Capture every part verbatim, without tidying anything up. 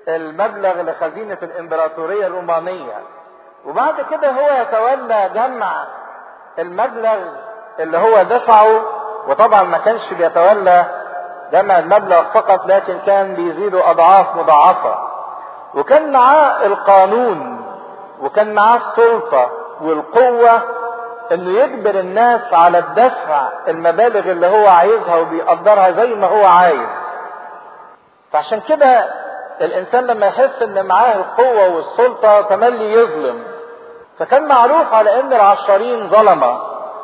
المبلغ لخزينة الامبراطورية الرومانية، وبعد كده هو يتولى جمع المبلغ اللي هو دفعه. وطبعا ما كانش بيتولى جمع المبلغ فقط، لكن كان بيزيده اضعاف مضاعفة، وكان معاه القانون وكان معاه السلطة والقوة انه يجبر الناس على الدفع المبالغ اللي هو عايزها وبيقدرها زي ما هو عايز. فعشان كده الانسان لما يحس ان معاه القوة والسلطة تملي يظلم. فكان معروف على ان العشارين ظلمة،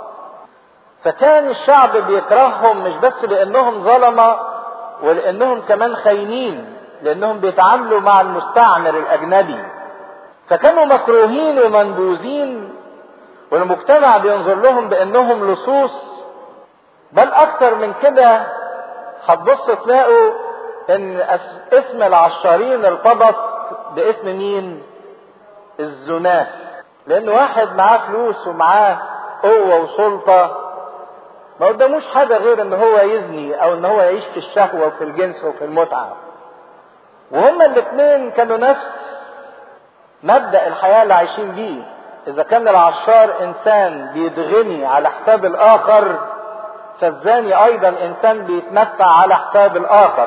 فكان الشعب بيكرههم مش بس لانهم ظلمة ولانهم كمان خاينين، لانهم بيتعاملوا مع المستعمر الاجنبي. فكانوا مكروهين ومنبوذين، والمجتمع بينظر لهم بانهم لصوص. بل اكتر من كده هتبص تلاقوا ان اسم العشارين ارتبط باسم مين؟ الزناه. لان واحد معاه فلوس ومعاه قوة وسلطة ما قداموش حاجة غير ان هو يزني او ان هو يعيش في الشهوة وفي الجنس وفي المتعة. وهما الاثنين كانوا نفس مبدأ الحياة اللي عايشين بيه. اذا كان العشار انسان بيتغني على حساب الاخر، فالزاني ايضا انسان بيتمتع على حساب الاخر.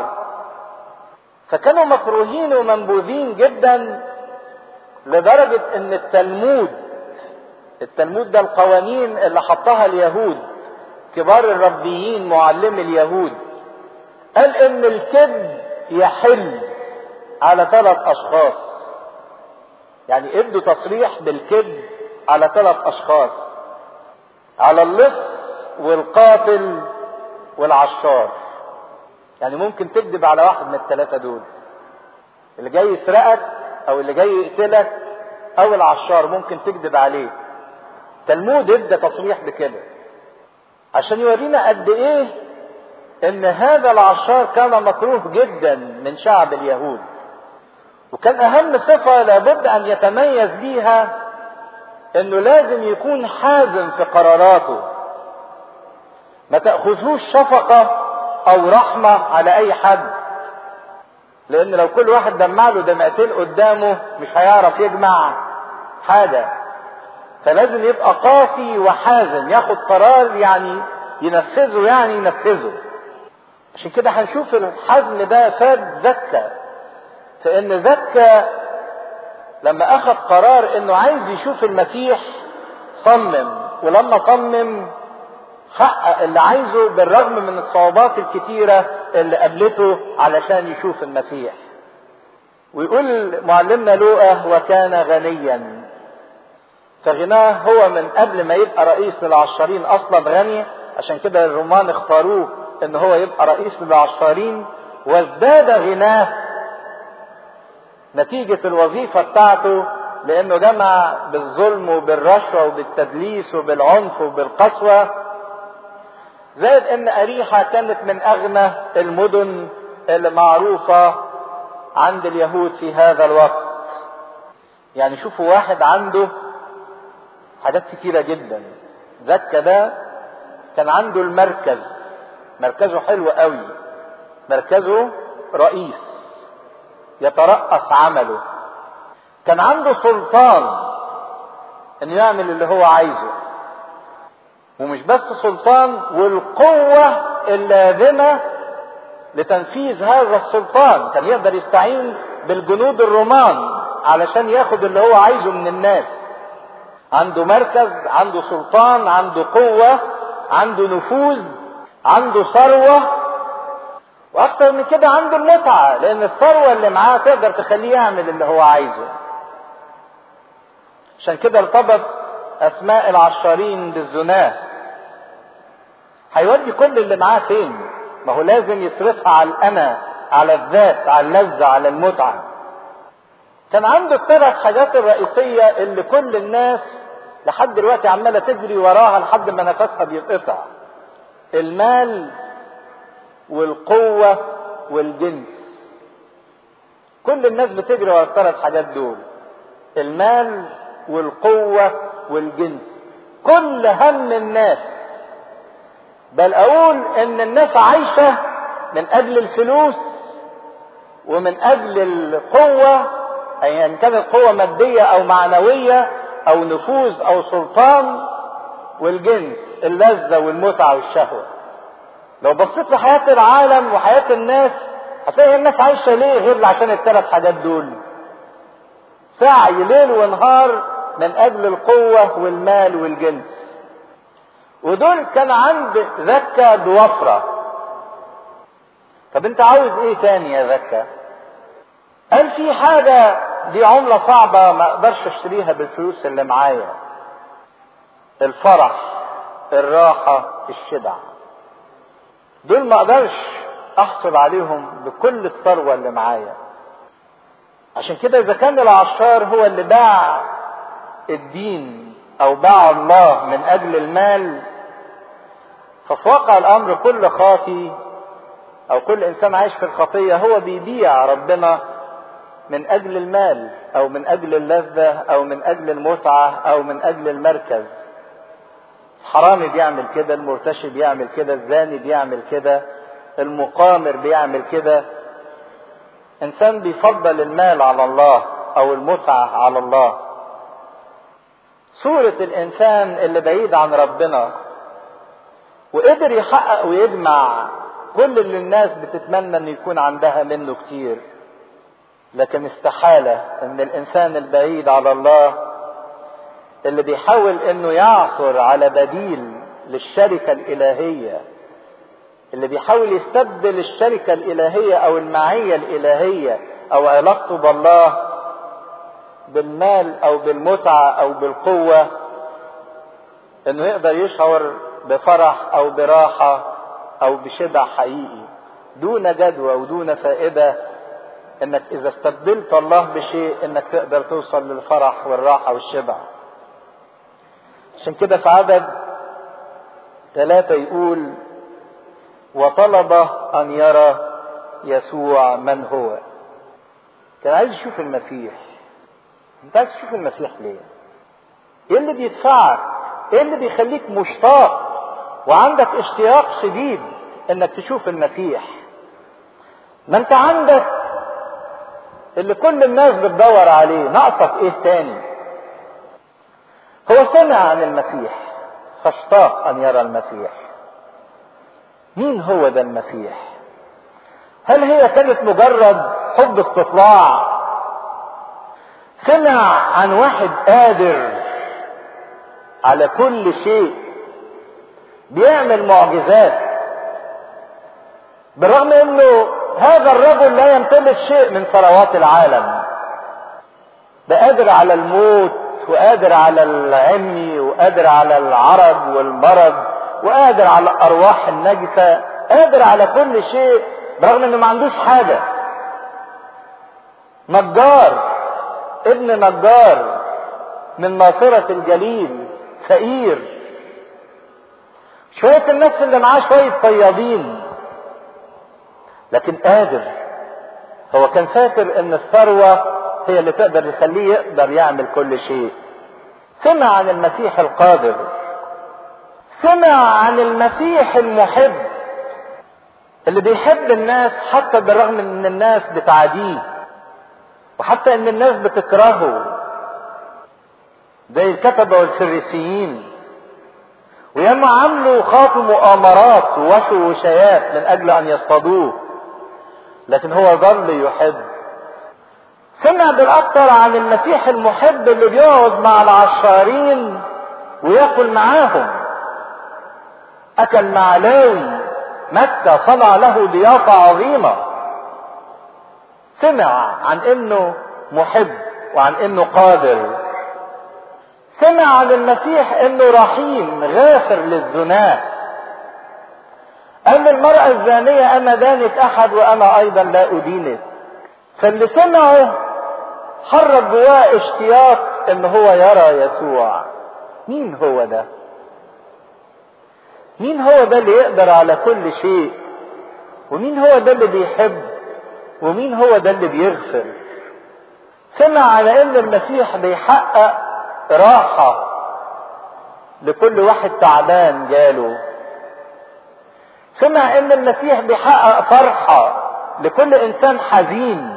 فكانوا مكروهين ومنبوذين جدا، لدرجة ان التلمود التلمود ده القوانين اللي حطها اليهود كبار الربيين معلمي اليهود، قال ان الكذب يحل على ثلاث اشخاص. يعني ادوا تصريح بالكذب على ثلاث اشخاص، على اللص والقاتل والعشار. يعني ممكن تكذب على واحد من الثلاثة دول، اللي جاي يسرقك او اللي جاي يقتلك او العشار ممكن تكذب عليه. تلمود ادى تصريح بكده عشان يورينا قد ايه ان هذا العشار كان مكروه جدا من شعب اليهود. وكان اهم صفة لابد ان يتميز بيها انه لازم يكون حازم في قراراته، ما تأخذوش شفقة او رحمة على اي حد، لان لو كل واحد دمع له دمعتين قدامه مش هيعرف يجمع حاجة. فلازم يبقى قاسي وحازم، ياخد قرار يعني ينفذه يعني ينفذه. عشان كده هنشوف الحزم ده فاد زكا، فان زكا لما اخذ قرار انه عايز يشوف المسيح صمم، ولما صمم حقق اللي عايزه بالرغم من الصعوبات الكتيرة اللي قابلته علشان يشوف المسيح. ويقول معلمنا لوقا وكان غنيا. فغناه هو من قبل ما يبقى رئيس للعشارين اصلا غني، عشان كده الرومان اختاروه ان هو يبقى رئيس للعشارين. وازداد غناه نتيجة الوظيفة بتاعته، لانه جمع بالظلم وبالرشوة وبالتدليس وبالعنف وبالقسوة. زائد ان اريحة كانت من اغنى المدن اللي معروفة عند اليهود في هذا الوقت. يعني شوفوا واحد عنده حاجات كتيرة جدا. زكا ده كان عنده المركز، مركزه حلو قوي، مركزه رئيس يترأس عمله. كان عنده سلطان انه يعمل اللي هو عايزه، ومش بس سلطان، والقوة اللازمة لتنفيذ هذا السلطان. كان يقدر يستعين بالجنود الرومان علشان ياخد اللي هو عايزه من الناس. عنده مركز، عنده سلطان، عنده قوة، عنده نفوذ، عنده ثروة، واكتر من كده عنده المتعة، لان الثروة اللي معاه تقدر تخليه يعمل اللي هو عايزه. عشان كده ارتبط اسماء العشارين بالزناه. هيودي كل اللي معاه فين؟ ما هو لازم يصرفها على الانا، على الذات، على اللذة، على المتعة. كان عنده الثلاث حاجات الرئيسية اللي كل الناس لحد دلوقتي عمالة تجري وراها لحد ما نفسها بيتقطع: المال والقوة والجنس. كل الناس بتجري ورا الثلاث حاجات دول: المال والقوة والجنس. كل هم الناس، بل اقول ان الناس عايشة من اجل الفلوس ومن اجل القوة، اي ان كانت قوة مادية او معنوية او نفوذ او سلطان، والجنس اللذة والمتعة والشهوة. لو بصيت لحياة العالم وحياة الناس هتلاقي الناس عايشة ليه غير عشان الثلاث حاجات دول؟ سعي ليل ونهار من اجل القوة والمال والجنس. ودول كان عند زكا بوفرة. طب انت عاوز ايه تاني يا زكا؟ قال في حاجة دي عملة صعبة ما اقدرش اشتريها بالفلوس اللي معايا: الفرح، الراحة، الشبع. دول ما اقدرش احصل عليهم بكل الثروة اللي معايا. عشان كده اذا كان العشار هو اللي باع الدين او باع الله من اجل المال، ففي واقع الامر كل خاطي او كل انسان عايش في الخطية هو بيبيع ربنا من اجل المال او من اجل اللذة او من اجل المتعة او من اجل المركز. الحرامي بيعمل كده، المرتشي بيعمل كده، الزاني بيعمل كده، المقامر بيعمل كده. انسان بيفضل المال على الله او المتعة على الله. صورة الانسان اللي بعيد عن ربنا وقدر يحقق ويجمع كل اللي الناس بتتمنى ان يكون عندها منه كتير، لكن استحالة ان الانسان البعيد على الله اللي بيحاول انه يعثر على بديل للشركة الالهية، اللي بيحاول يستبدل الشركة الالهية او المعية الالهية او علاقته بالله بالمال او بالمتعة او بالقوة، انه يقدر يشعر بفرح او براحة او بشبع حقيقي دون جدوى ودون فائدة، انك اذا استبدلت الله بشيء انك تقدر توصل للفرح والراحة والشبع. عشان كده في عدد ثلاثة يقول: وطلب ان يرى يسوع من هو. كان عايز يشوف المسيح. انت عايز تشوف المسيح ليه؟ ايه اللي بيدفعك؟ ايه اللي بيخليك مشتاق وعندك اشتياق شديد انك تشوف المسيح؟ ما انت عندك اللي كل الناس بتدور عليه، ناقصك ايه تاني؟ هو سمع عن المسيح فاشتاق ان يرى المسيح. مين هو ده المسيح؟ هل هي كانت مجرد حب استطلاع؟ سمع عن واحد قادر على كل شيء، بيعمل معجزات، بالرغم انه هذا الرجل لا يمتلك شيء من ثروات العالم، ده قادر على الموت وقادر على العمي وقادر على العرج والمرض وقادر على الارواح النجسة، قادر على كل شيء برغم انه ما عندوش حاجة. نجار، ابن نجار من ناصرة الجليل، فقير، شوية الناس اللي معاه شوية صيادين، لكن قادر. هو كان فاكر ان الثروة هي اللي تقدر تخليه يقدر يعمل كل شيء. سمع عن المسيح القادر، سمع عن المسيح المحب اللي بيحب الناس حتى بالرغم ان الناس بتعاديه وحتى ان الناس بتكرهه، زي الكتبة والفريسيين، وياما عملوا خاطوا مؤامرات ووشوا وشايات من اجل ان يصطادوه، لكن هو ظل يحب. سمع بالاكثر عن المسيح المحب اللي بيقعد مع العشارين وياكل معاهم. اكل مع لاوي متى، صنع له ضيافة عظيمة. سمع عن انه محب وعن انه قادر. سمع عن المسيح انه رحيم غافر للزناه. قال للمرأة الزانية: انا دانك احد وانا ايضا لا ادينك. فاللي سمعه حرك جواه اشتياق ان هو يرى يسوع. مين هو ده؟ مين هو ده اللي يقدر على كل شيء؟ ومين هو ده اللي بيحب؟ ومين هو ده اللي بيغفر؟ سمع على ان المسيح بيحقق راحة لكل واحد تعبان جاله. سمع ان المسيح بيحقق فرحة لكل انسان حزين.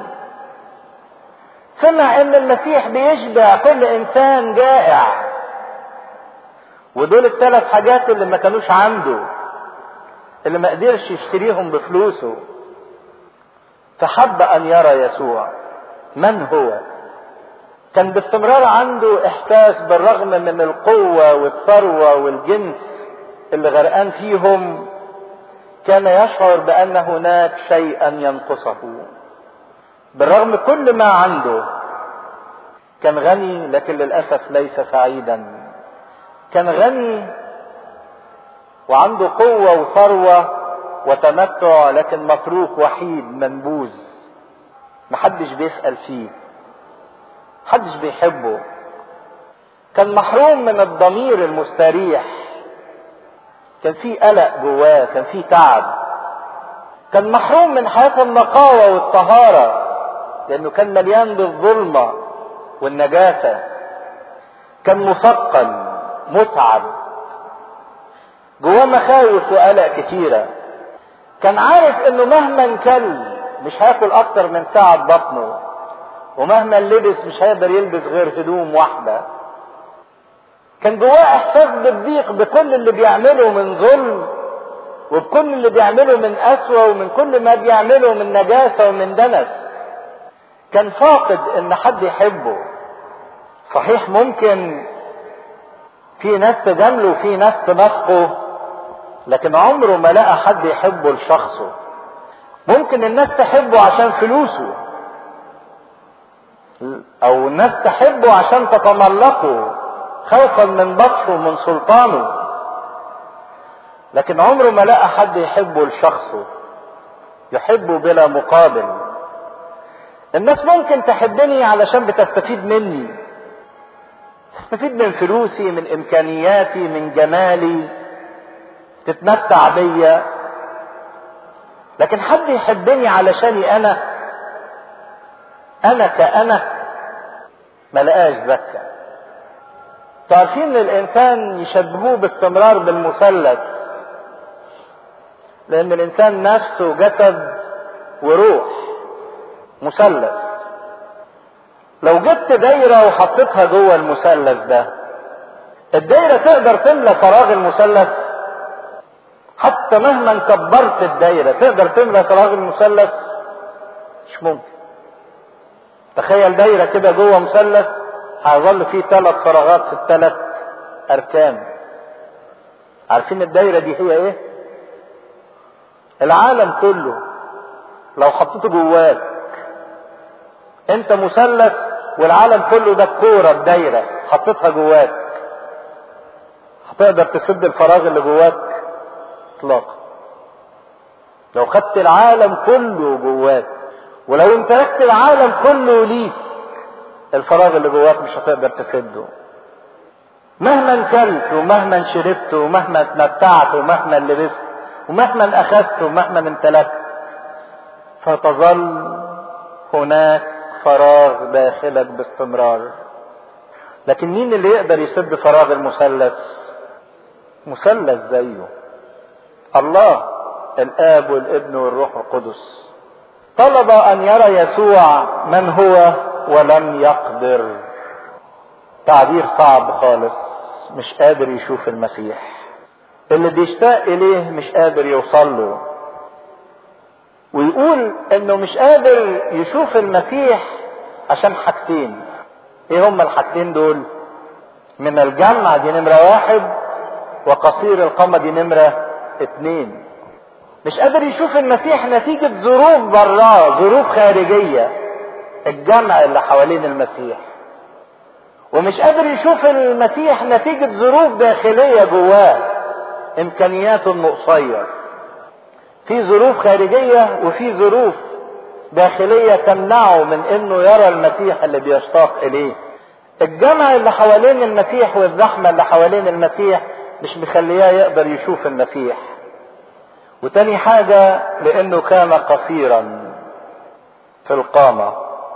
سمع ان المسيح بيشبع كل انسان جائع، ودول الثلاث حاجات اللي ما كانوش عنده، اللي ما قدرش يشتريهم بفلوسه. فحب ان يرى يسوع من هو. كان باستمرار عنده احساس بالرغم من القوة والثروة والجنس اللي غرقان فيهم، كان يشعر بان هناك شيئا ينقصه. بالرغم كل ما عنده كان غني، لكن للأسف ليس سعيدا. كان غني وعنده قوة وثروة وتمتع، لكن متروك وحيد منبوذ، محدش بيسأل فيه، محدش بيحبه. كان محروم من الضمير المستريح، كان فيه قلق جواه، كان فيه تعب. كان محروم من حياة النقاوة والطهارة، لأنه كان مليان بالظلمة والنجاسة. كان مثقل متعب، جواه مخاوف وقلق كتيرة. كان عارف انه مهما كل مش هياكل اكتر من ساعة بطنه، ومهما لبس مش هيقدر يلبس غير هدوم واحدة. كان جواه احساس بالضيق بكل اللي بيعمله من ظلم، وبكل اللي بيعمله من قسوة، ومن كل ما بيعمله من نجاسة ومن دنس. كان فاقد ان حد يحبه. صحيح ممكن في ناس تجامله وفي ناس تنافقه، لكن عمره ما لقى حد يحبه لشخصه. ممكن الناس تحبه عشان فلوسه، او الناس تحبه عشان تتملقه خوفا من بطشه ومن سلطانه، لكن عمره ما لقى حد يحبه لشخصه، يحبه بلا مقابل. الناس ممكن تحبني علشان بتستفيد مني، تستفيد من فلوسي، من امكانياتي، من جمالي، تتمتع بيا. لكن حد يحبني علشاني انا، انا كأنا، ما لقاش ذكة. تعرفين ان الانسان يشبهوه باستمرار بالمثلث، لان الانسان نفسه جسد وروح، مثلث. لو جبت دايرة وحطيتها جوه المثلث ده، الدايرة تقدر تملى فراغ المثلث؟ حتى مهما كبرت الدايرة تقدر تملى فراغ المثلث؟ مش ممكن. تخيل دايرة كده جوه مثلث، هيظل فيه ثلاث فراغات في الثلاث اركان. عارفين الدايرة دي هي ايه؟ العالم كله لو حطيته جواك. انت مثلث والعالم كله ده الكورة، الدايرة حطيتها جواك، هتقدر تسد الفراغ اللي جواك؟ اطلاقا. لو خدت العالم كله جواك، ولو امتلكت العالم كله ليك، الفراغ اللي جواك مش هتقدر تسده. مهما كلت ومهما شربت ومهما اتمتعت ومهما لبست ومهما اخذت ومهما امتلكت، فتظل هناك فراغ داخلك باستمرار. لكن مين اللي يقدر يسد فراغ المثلث؟ مثلث زيه، الله الآب والابن والروح القدس. طلب أن يرى يسوع من هو ولم يقدر. تعبير صعب خالص، مش قادر يشوف المسيح. اللي بيشتاق إليه مش قادر يوصل له. ويقول إنه مش قادر يشوف المسيح عشان حاجتين. إيه هما الحاجتين دول؟ من الجمع دي نمرة واحد، وقصير القامة دي نمرة اتنين. مش قادر يشوف المسيح نتيجة ظروف براه، ظروف خارجية، الجمع اللي حوالين المسيح. ومش قادر يشوف المسيح نتيجة ظروف داخلية جواه، امكانياته النقصية. في ظروف خارجية وفي ظروف داخلية تمنعه من انه يرى المسيح اللي بيشتاق اليه. الجمع اللي حوالين المسيح والزحمة اللي حوالين المسيح مش مخلياه يقدر يشوف المسيح. وتاني حاجة لانه كان قصيرا في القامة.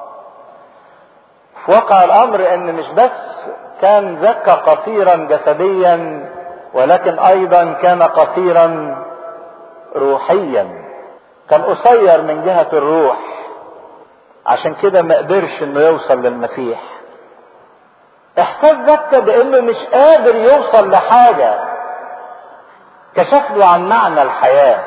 في واقع الامر ان مش بس كان زكى قصيرا جسديا، ولكن ايضا كان قصيرا روحيا. كان قصير من جهة الروح، عشان كده ما قدرش انه يوصل للمسيح. احساس زكا بانه مش قادر يوصل لحاجة كشف له عن معنى الحياة،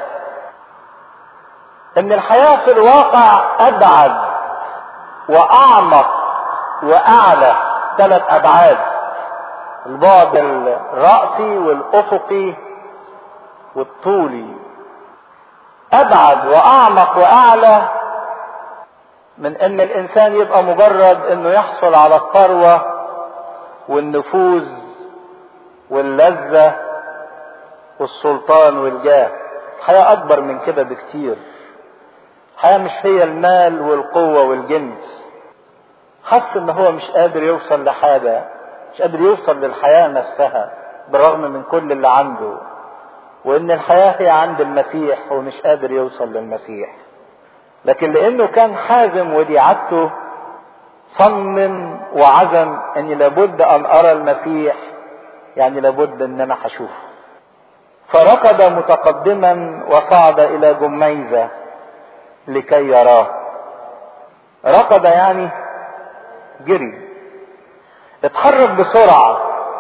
ان الحياة في الواقع ابعد واعمق واعلى، ثلاث ابعاد: البعد الرأسي والافقي والطولي. ابعد واعمق واعلى من ان الانسان يبقى مجرد انه يحصل على الثروة والنفوذ واللذة والسلطان والجاه. الحياة اكبر من كده بكتير. الحياة مش هي المال والقوة والجنس. حس ان هو مش قادر يوصل لحاجة، مش قادر يوصل للحياة نفسها بالرغم من كل اللي عنده، وان الحياة هي عند المسيح ومش قادر يوصل للمسيح. لكن لانه كان حازم ودي عادته، صمم وعزم اني لابد ان ارى المسيح، يعني لابد ان انا هشوفه. فركض متقدما وصعد الى جميزة لكي يراه. ركض يعني جري، اتحرك بسرعة.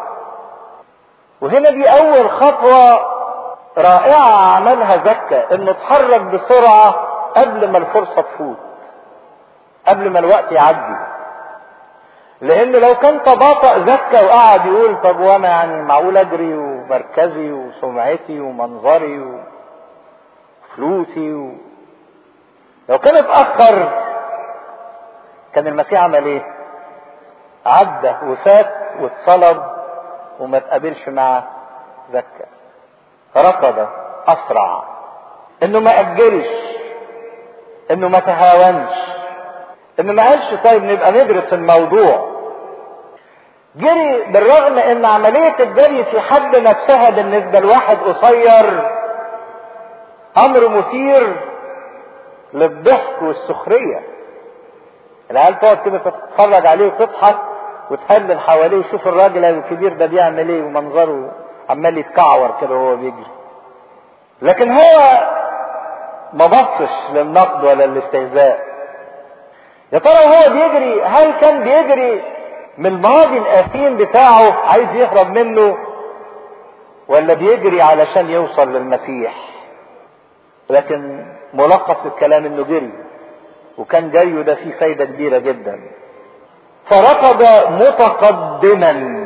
وهنا دي اول خطوة رائعة عملها زكا، انه اتحرك بسرعة قبل ما الفرصة تفوت، قبل ما الوقت يعدي. لان لو كان تباطأ زكا وقعد يقول طب وانا يعني معقول اجري ومركزي وسمعتي ومنظري وفلوسي و... لو كان اتأخر كان المسيح عمل ايه؟ عدى وفات واتصلب وما تقابلش مع زكا. ركض اسرع، انه ما اجلش، انه ما تهاونش، انه ما قالش طيب نبقى ندرس الموضوع. جري بالرغم ان عملية الجري في حد نفسها بالنسبة لواحد قصير امر مثير للضحك والسخرية. العيال تقعد كده تتفرج عليه وتضحك وتهلل حواليه وشوف الراجل الكبير ده بيعمل ايه ومنظره عمال يتكعور كده وهو بيجري. لكن هو ما بصش للنقد ولا الاستهزاء. يا ترى هو بيجري، هل كان بيجري من الماضي القديم بتاعه عايز يهرب منه، ولا بيجري علشان يوصل للمسيح؟ لكن ملخص الكلام انه جري، وكان جريه ده فيه فايدة كبيرة جدا. فركض متقدما.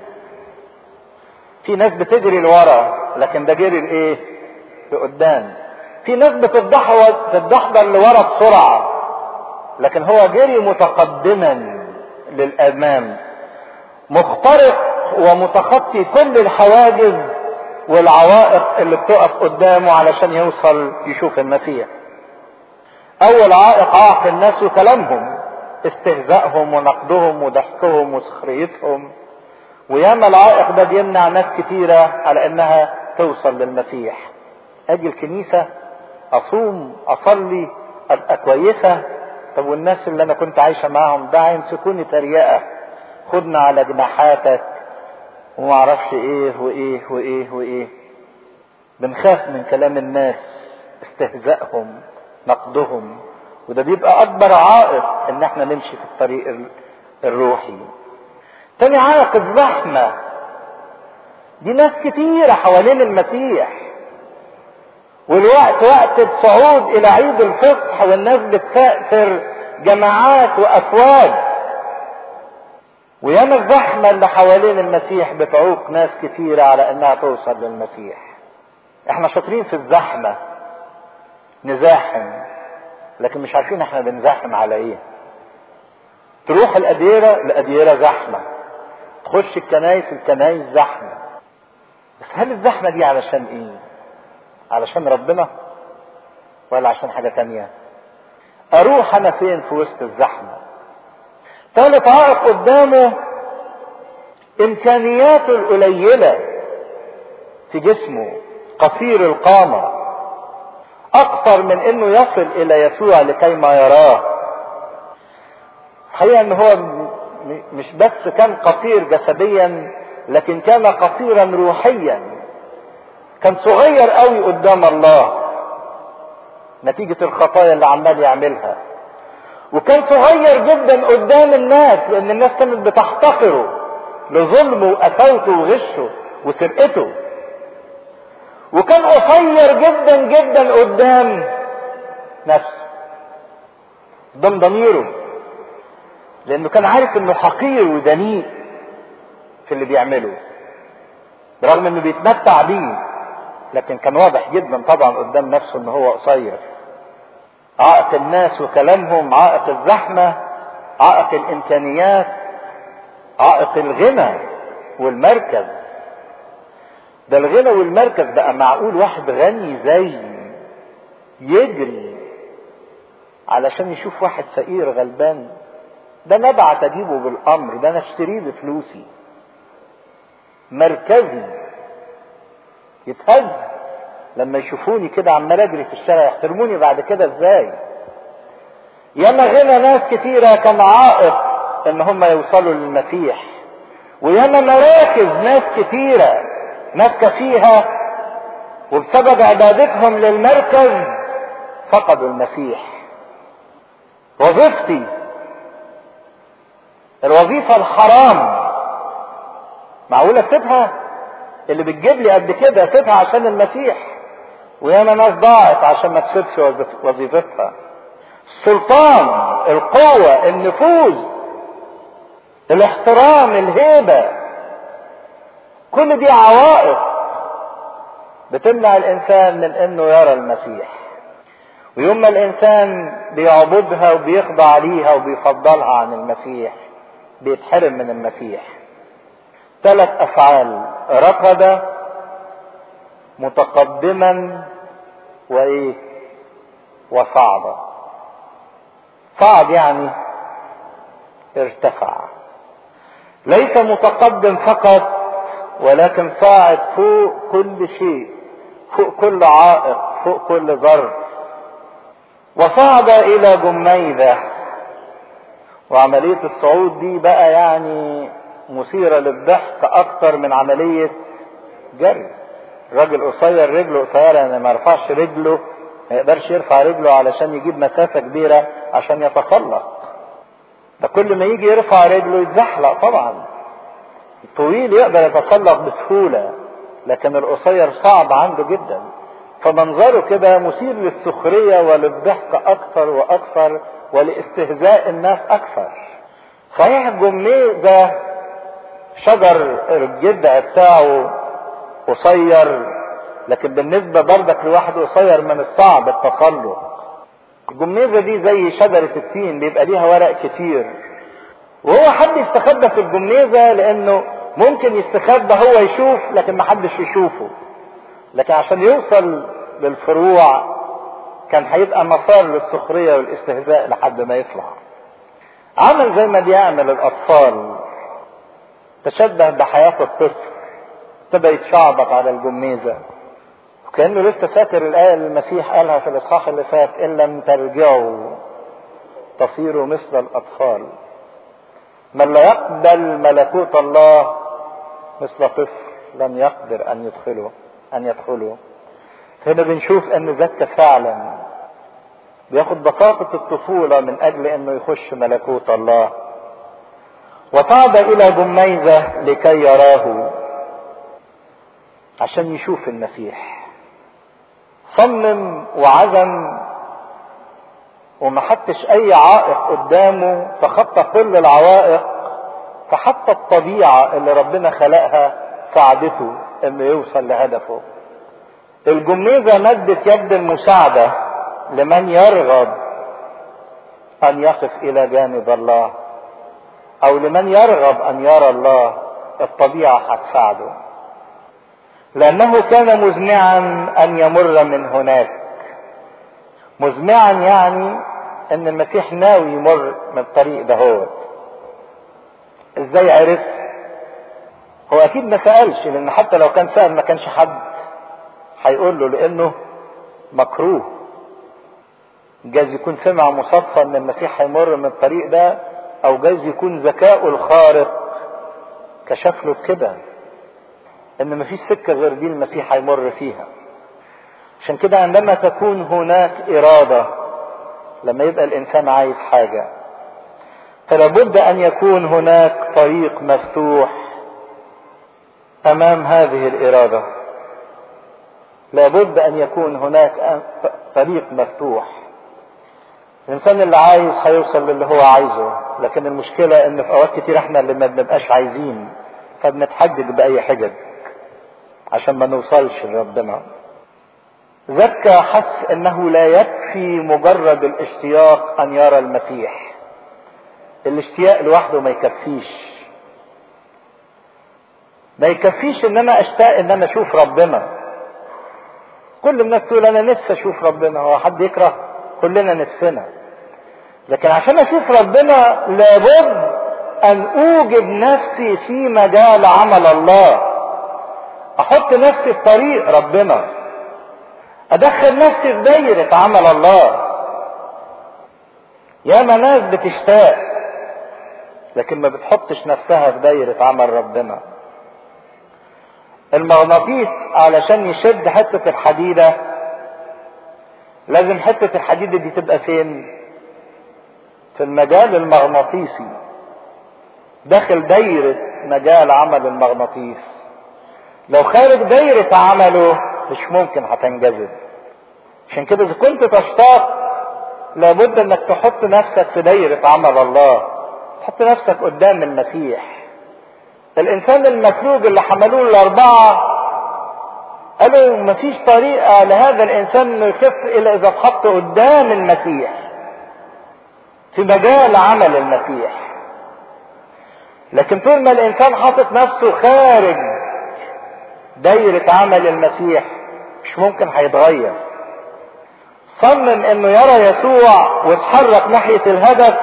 في ناس بتجري لورا، لكن ده جري لايه؟ لقدام. في ناس بتتدحضر لورا بسرعة، لكن هو جري متقدما للامام، مخترق ومتخطي كل الحواجز والعوائق اللي بتقف قدامه علشان يوصل يشوف المسيح. اول عائق عائق الناس وكلامهم، استهزائهم ونقدهم وضحكهم وسخريتهم. وياما العائق ده بيمنع ناس كتيرة على انها توصل للمسيح. اجي الكنيسة، اصوم، اصلي، ابقى كويسة. طب والناس اللي انا كنت عايشة معهم ده هيمسكوني تريقة، خدنا على جناحاتك ومعرفش ايه وايه وايه وايه. بنخاف من كلام الناس، استهزائهم، نقدهم، وده بيبقى اكبر عائق ان احنا نمشي في الطريق الروحي. تاني عائق الزحمة. دي ناس كتيرة حوالين المسيح، والوقت وقت الصعود الى عيد الفصح، والناس بتسافر جماعات وافواج. وياما الزحمة اللي حوالين المسيح بتعوق ناس كتيرة على انها توصل للمسيح. احنا شاطرين في الزحمة، نزاحم، لكن مش عارفين احنا بنزاحم على ايه. تروح الاديرة، الاديرة زحمة. تخش الكنايس، الكنايس زحمة. بس هل الزحمة دي علشان ايه؟ علشان ربنا ولا عشان حاجة تانية؟ اروح انا فين في وسط الزحمة؟ ثالث عائق قدامه امكانياته القليلة في جسمه، قصير القامة، اكثر من انه يصل الى يسوع لكي ما يراه. حقيقة ان هو مش بس كان قصير جسديا، لكن كان قصيرا روحيا. كان صغير قوي قدام الله. نتيجة الخطايا اللي عمال يعملها. وكان صغير جدا قدام الناس لان الناس كانت بتحتقره لظلمه وقساوته وغشه وسرقته. وكان قصير جدا جدا قدام نفسه، قدام ضميره، لانه كان عارف انه حقير ودنيء في اللي بيعمله، برغم انه بيتمتع بيه، لكن كان واضح جدا طبعا قدام نفسه ان هو قصير. عائق الناس وكلامهم، عائق الزحمة، عائق الامكانيات، عائق الغنى والمركز. ده الغنى والمركز بقى معقول واحد غني زي يجري علشان يشوف واحد فقير غلبان؟ ده انا ابعت اجيبه بالامر، ده انا اشتريه بفلوسي. مركزي يتهز لما يشوفوني كده عمال اجري في الشارع، يحترموني بعد كده ازاي؟ ياما غنى ناس كتيرة كان عائق ان هم يوصلوا للمسيح، وياما مراكز ناس كتيرة ماسكة فيها وبسبب عبادتهم للمركز فقدوا المسيح. وظيفتي، الوظيفة الحرام، معقولة اسيبها؟ اللي بتجيب لي قد كده اسيبها عشان المسيح؟ وياما ناس ضاعت عشان ما تسيبش وظيفتها. السلطان، القوة، النفوذ، الاحترام، الهيبة، كل دي عوائق بتمنع الانسان من انه يرى المسيح. ويوم ما الانسان بيعبدها وبيخضع ليها وبيفضلها عن المسيح بيتحرم من المسيح. ثلاث افعال: ركض، متقدما، وايه؟ وصعد. صعد يعني ارتفع، ليس متقدم فقط ولكن صاعد فوق كل شيء، فوق كل عائق، فوق كل ظرف. وصعد الى جميذة. وعملية الصعود دي بقى يعني مثيرة للضحك اكتر من عملية جري. الراجل قصير، رجله قصيرة، يعني ما يرفعش رجله، ما يقدرش يرفع رجله علشان يجيب مسافة كبيرة عشان يتسلق. ده كل ما يجي يرفع رجله يتزحلق طبعا. الطويل يقدر يتسلق بسهولة، لكن القصير صعب عنده جدا. فمنظره كده مثير للسخرية وللضحك اكثر واكثر ولاستهزاء الناس اكثر. صحيح الجميزة شجر الجذع بتاعه قصير، لكن بالنسبة برضك لواحد قصير من الصعب التسلق. الجميزة دي زي شجرة التين، بيبقى ليها ورق كتير، وهو حد يستخبى في الجميزة لانه ممكن يستخبى هو يشوف لكن محدش يشوفه، لكن عشان يوصل للفروع كان هيبقى مسار للسخرية والاستهزاء لحد ما يطلع. عمل زي ما بيعمل الاطفال، تشبه بحياة الطفل، ابتدى يتشعبط على الجميزة، وكأنه لسه فاكر الآية اللي المسيح قالها في الإصحاح اللي فات: إن لم ترجعوا تصيروا مثل الأطفال. من لا يقبل ملكوت الله مثل طفل لم يقدر أن يدخله أن يدخله. هنا بنشوف أن زكى فعلا بياخد بطاقة الطفولة من أجل أنه يخش ملكوت الله. وصعد إلى جميزة لكي يراه، عشان يشوف المسيح. صمم وعزم وما حطش اي عائق قدامه، تخطى كل العوائق، فحتى الطبيعة اللي ربنا خلقها ساعدته انه يوصل لهدفه. الجميزة مدت يد المساعدة لمن يرغب ان يقف الى جانب الله، او لمن يرغب ان يرى الله. الطبيعة هتساعده، لأنه كان مزمعا أن يمر من هناك. مزمعا يعني أن المسيح ناوي يمر من الطريق ده. هو إزاي عرف؟ هو أكيد ما سألش، لأن حتى لو كان سأل ما كانش حد هيقول له، لأنه مكروه. جايز يكون سمع مصادفة أن المسيح هيمر من الطريق ده، أو جايز يكون ذكاؤه الخارق كشف له كده ان مفيش سكة غير دي المسيح هيمر فيها. عشان كده عندما تكون هناك إرادة، لما يبقى الإنسان عايز حاجة، فلابد أن يكون هناك طريق مفتوح أمام هذه الإرادة. لابد أن يكون هناك طريق مفتوح. الإنسان اللي عايز هيوصل للي هو عايزه، لكن المشكلة إن في أوقات كتير إحنا اللي ما بنبقاش عايزين فبنتحجج بأي حجج عشان ما نوصلش لربنا. زكا حس إنه لا يكفي مجرد الاشتياق أن يرى المسيح. الاشتياق لوحده ما يكفيش. ما يكفيش إن أنا أشتاق إن أنا أشوف ربنا. كل الناس تقول أنا نفسي أشوف ربنا، هو حد يكره؟ كلنا نفسنا. لكن عشان أشوف ربنا لابد أن أوجد نفسي في مجال عمل الله، أحط نفسي في طريق ربنا، أدخل نفسي في دايرة عمل الله. ياما ناس بتشتاق لكن ما بتحطش نفسها في دايرة عمل ربنا. المغناطيس علشان يشد حتة الحديدة لازم حتة الحديدة دي تبقى فين؟ في المجال المغناطيسي، داخل دايرة مجال عمل المغناطيس. لو خارج دايرة عمله مش ممكن هتنجذب. عشان كده اذا كنت تشتاق لابد انك تحط نفسك في دايرة عمل الله، تحط نفسك قدام المسيح. الانسان المفلوج اللي حملوه الاربعة قالوا مفيش طريقة لهذا الانسان انه يخف الا اذا اتحط قدام المسيح في مجال عمل المسيح. لكن طول ما الانسان حاطط نفسه خارج دايرة عمل المسيح مش ممكن هيتغير. صمم انه يرى يسوع واتحرك ناحية الهدف،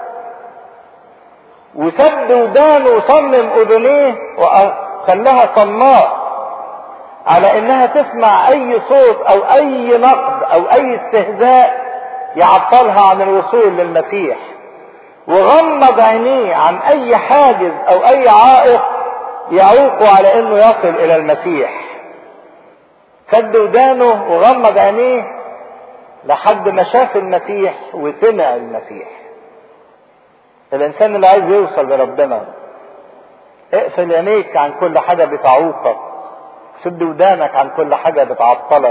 وسد ودانه وصمم اذنيه وخلاها صماء على انها تسمع اي صوت او اي نقد او اي استهزاء يعطلها عن الوصول للمسيح، وغمض عينيه عن اي حاجز او اي عائق يعوقه على انه يصل الى المسيح. سد ودانه وغمض عينيه لحد ما شاف المسيح وسمع المسيح. الانسان اللي عايز يوصل لربنا اقفل عينيك عن كل حاجة بتعوقك، سد ودانك عن كل حاجة بتعطلك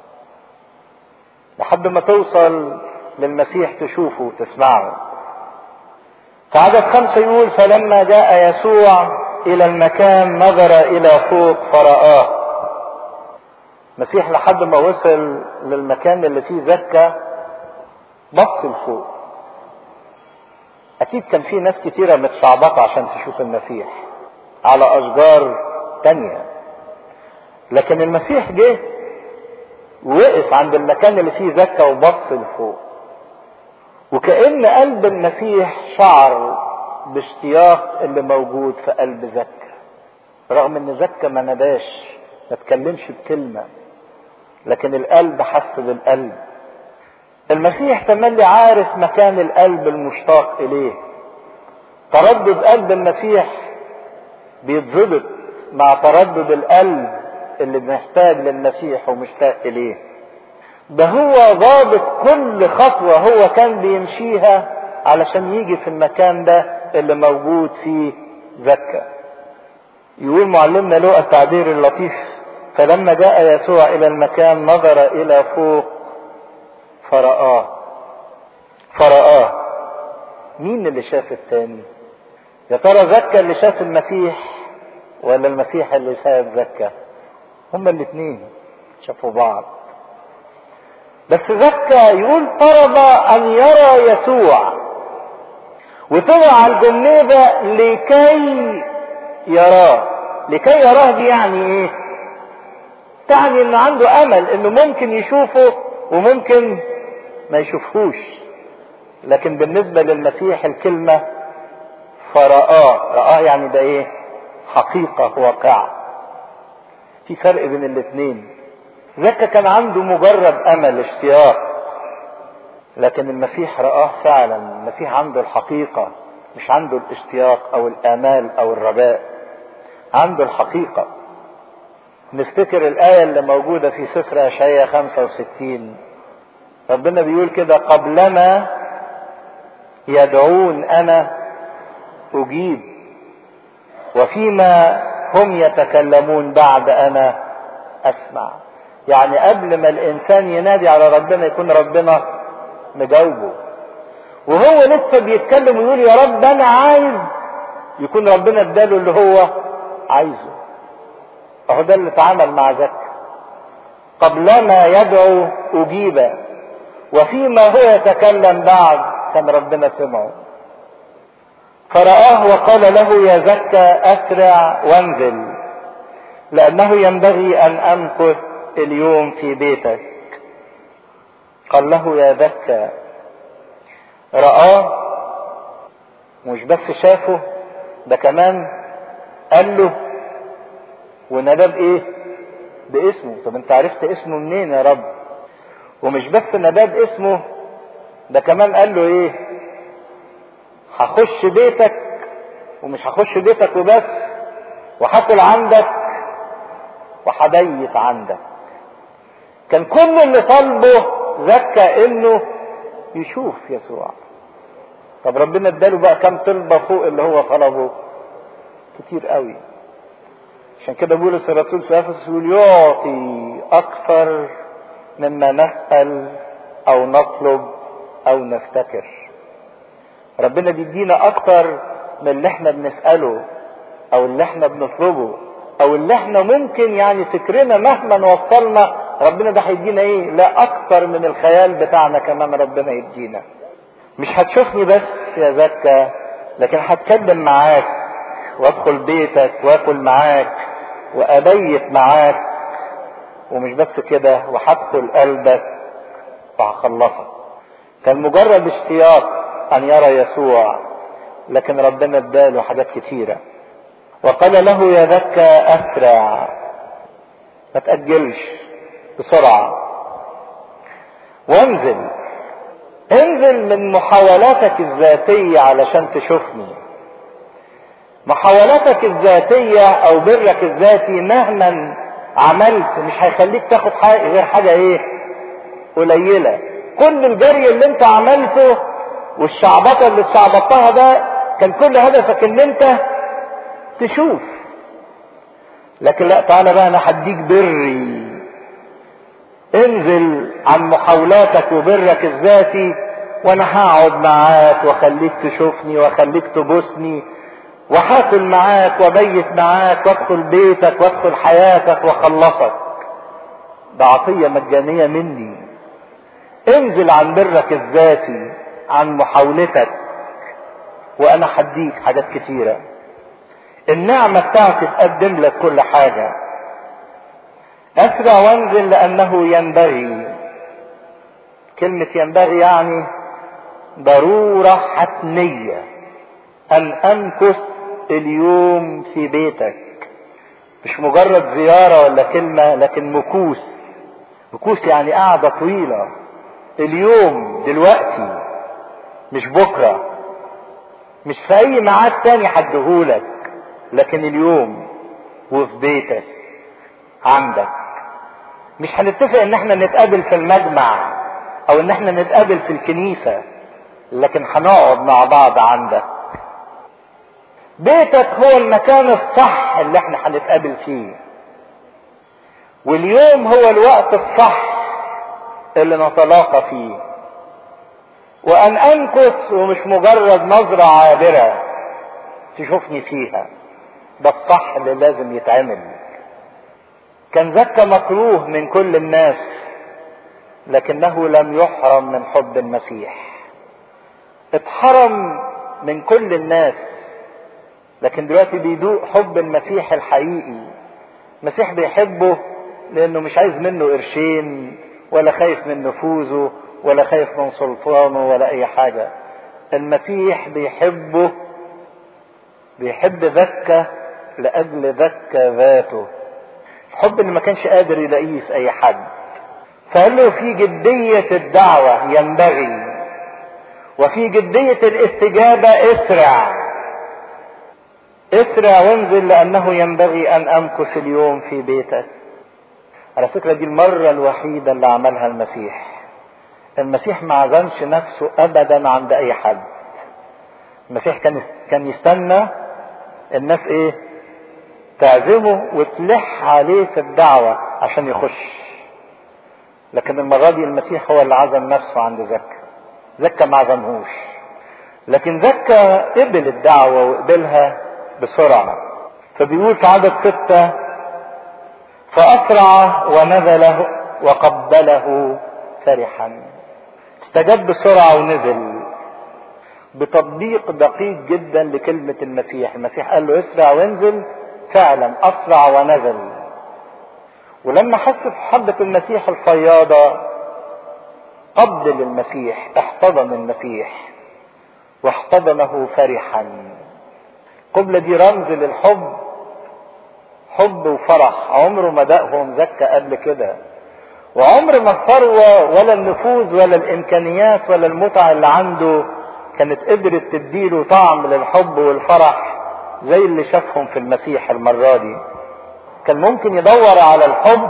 لحد ما توصل للمسيح تشوفه وتسمعه. في عدد خمسة يقول فلما جاء يسوع الى المكان نظر الى فوق فرآه. المسيح لحد ما وصل للمكان اللي فيه زكا بص لفوق. اكيد كان في ناس كتيرة متشعبطة عشان تشوف المسيح على اشجار تانية، لكن المسيح جه ووقف عند المكان اللي فيه زكا وبص لفوق. وكأن قلب المسيح شعر باشتياق اللي موجود في قلب زكا، رغم ان زكا ما نداش ما تكلمش بكلمة، لكن القلب حس بالقلب. المسيح تملي عارف مكان القلب المشتاق اليه. تردد قلب المسيح بيتضبط مع تردد القلب اللي محتاج للمسيح ومشتاق اليه. ده هو ضابط كل خطوة هو كان بيمشيها علشان يجي في المكان ده اللي موجود فيه زكا. يقول معلمنا لوقا التعبير اللطيف فلما جاء يسوع الى المكان نظر الى فوق فرآه. فرآه مين اللي شاف التاني؟ يا ترى زكا اللي شاف المسيح ولا المسيح اللي شاف زكا؟ هما الاثنين شافوا بعض. بس زكا يقول طلب ان يرى يسوع وطلع على الجنيبة لكي يراه. لكي يراه دي يعني ايه؟ تعني انه عنده امل انه ممكن يشوفه وممكن ما يشوفهوش. لكن بالنسبة للمسيح الكلمة فرآه. رآه يعني ده ايه؟ حقيقة واقعة. في فرق بين الاثنين. زكا كان عنده مجرد امل اشتياق، لكن المسيح رآه فعلا. المسيح عنده الحقيقة، مش عنده الاشتياق او الامال او الرجاء، عنده الحقيقة. نفتكر الآية اللي موجودة في سفر أشعياء خمسة وستين. ربنا بيقول كده: قبلما يدعون أنا أجيب، وفيما هم يتكلمون بعد أنا أسمع. يعني قبل ما الإنسان ينادي على ربنا يكون ربنا مجاوبه، وهو لسه بيتكلم ويقول يا رب أنا عايز، يكون ربنا اداله اللي هو عايزه. اهو ده اللي اتعامل مع زكا. قبلما يدعو أجيب، وفيما هو يتكلم بعد كان ربنا سمعه. فرآه وقال له: يا زكا أسرع وانزل، لأنه ينبغي أن أمكث اليوم في بيتك. قال له: يا زكا. رآه، مش بس شافه، ده كمان قال له ونادى بايه؟ باسمه. طب انت عرفت اسمه منين يا رب؟ ومش بس نادى باسمه، ده كمان قال له ايه؟ هخش بيتك، ومش هخش بيتك وبس، وهاكل عندك وهبيت عندك. كان كل اللي طالبه زكى انه يشوف يسوع. طب ربنا اداله بقى كم طلبه فوق اللي هو طلبه؟ كتير قوي. عشان كده بولس الرسول في افسس يقول: يعطي اكثر مما نسأل او نطلب او نفتكر. ربنا بيدينا اكتر من اللي احنا بنسأله او اللي احنا بنطلبه او اللي احنا ممكن يعني فكرنا مهما نوصلنا ربنا ده هيدينا ايه؟ لا، اكتر من الخيال بتاعنا كمان ربنا يدينا. مش هتشوفني بس يا زكا، لكن هتكلم معاك وادخل بيتك واكل معاك وابيت معاك، ومش بس كده، وهدخل قلبك وهخلصك. كان مجرد اشتياق ان يرى يسوع، لكن ربنا اداله حاجات كتيرة. وقال له: يا زكا اسرع، ما تأجلش، بسرعة وانزل. انزل من محاولاتك الذاتية علشان تشوفني. محاولاتك الذاتية او برك الذاتي مهما عملت مش هيخليك تاخد حاجة غير حاجة ايه؟ قليلة. كل الجري اللي انت عملته والشعبطة اللي استعبطتها ده كان كل هدفك ان انت تشوف. لكن لا، تعالى بقى انا هديك بري. انزل عن محاولاتك وبرك الذاتي، وانا هقعد معاك واخليك تشوفني واخليك تبوسني وهاكل معاك وبيت معاك وادخل بيتك وادخل حياتك واخلصك. ده عطية مجانية مني. انزل عن برك الذاتي، عن محاولتك، وانا هديك حاجات كتيرة. النعمة بتاعتي تقدم لك كل حاجة. اسرع وانزل لانه ينبغي. كلمة ينبغي يعني ضرورة حتمية ان امكث اليوم في بيتك. مش مجرد زيارة ولا كلمة، لكن مكوث. مكوث يعني قعدة طويلة. اليوم دلوقتي، مش بكرة، مش في اي ميعاد تاني هديهولك، لكن اليوم وفي بيتك عندك. مش هنتفق ان احنا نتقابل في المجمع او ان احنا نتقابل في الكنيسة، لكن هنقعد مع بعض عندك. بيتك هو المكان الصح اللي احنا هنتقابل فيه، واليوم هو الوقت الصح اللي نتلاقى فيه. وان امكث ومش مجرد نظرة عابرة تشوفني فيها، ده الصح اللي لازم يتعمل. كان زكا مكروه من كل الناس، لكنه لم يحرم من حب المسيح. اتحرم من كل الناس، لكن دلوقتي بيدوق حب المسيح الحقيقي. المسيح بيحبه لانه مش عايز منه قرشين، ولا خايف من نفوذه، ولا خايف من سلطانه، ولا اي حاجة. المسيح بيحبه، بيحب زكا لاجل زكا ذاته. الحب اللي ما كانش قادر يلاقيه في اي حد. فقال له في جدية الدعوة ينبغي، وفي جدية الاستجابة اسرع. اسرع وانزل لانه ينبغي ان امكث اليوم في بيتك. على فكرة دي المرة الوحيدة اللي عملها المسيح. المسيح ما عزمش نفسه ابدا عند اي حد. المسيح كان كان يستنى الناس ايه؟ تعزمه وتلح عليه في الدعوة عشان يخش. لكن المرة دي المسيح هو اللي عزم نفسه عند زكا. زكا ما عزمهوش، لكن زكا قبل الدعوة وقبلها بسرعة. فبيقول في عدد ستة: فأسرع ونزله وقبله فرحا. استجاب بسرعة ونزل، بتطبيق دقيق جدا لكلمة المسيح. المسيح قال له اسرع وانزل، فعلا اسرع ونزل. ولما حس بحبة المسيح الفياضة قبل المسيح، احتضن المسيح واحتضنه فرحا. قبلة دي رمز للحب، حب وفرح عمره ما دقهم زكا قبل كده. وعمر ما الثروة ولا النفوذ ولا الامكانيات ولا المتعة اللي عنده كانت قدرت تديله طعم للحب والفرح زي اللي شافهم في المسيح المرة دي. كان ممكن يدور على الحب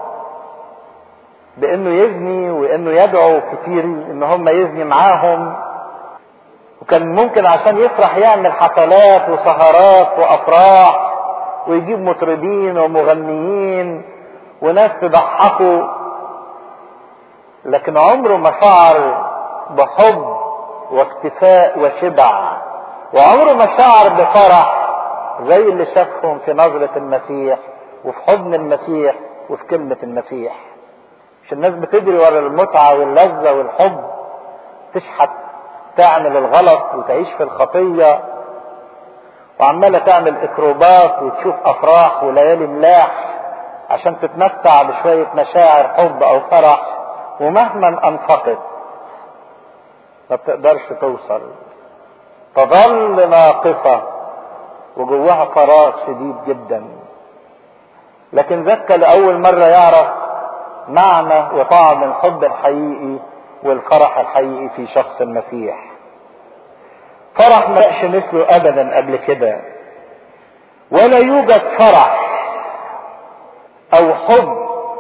بانه يزني وانه يدعو كتير ان هم يزني معاهم، وكان ممكن عشان يفرح يعمل حفلات وسهرات وافراح ويجيب مطربين ومغنيين وناس تضحكوا، لكن عمره ما شعر بحب واكتفاء وشبع، وعمره ما شعر بفرح زي اللي شافهم في نظرة المسيح وفي حضن المسيح وفي كلمة المسيح. مش الناس بتجري ورا المتعة واللذة والحب، تشحت تعمل الغلط وتعيش في الخطية وعمالة تعمل اكروبات وتشوف افراح وليالي ملاح عشان تتمتع بشوية مشاعر حب او فرح، ومهما انفقت ما بتقدرش توصل، تظل ناقصة وجواها فراغ شديد جدا. لكن زكا لأول مرة يعرف معنى وطعم الحب الحقيقي والفرح الحقيقي في شخص المسيح. فرح ما لقش مثله ابدا قبل كده، ولا يوجد فرح او حب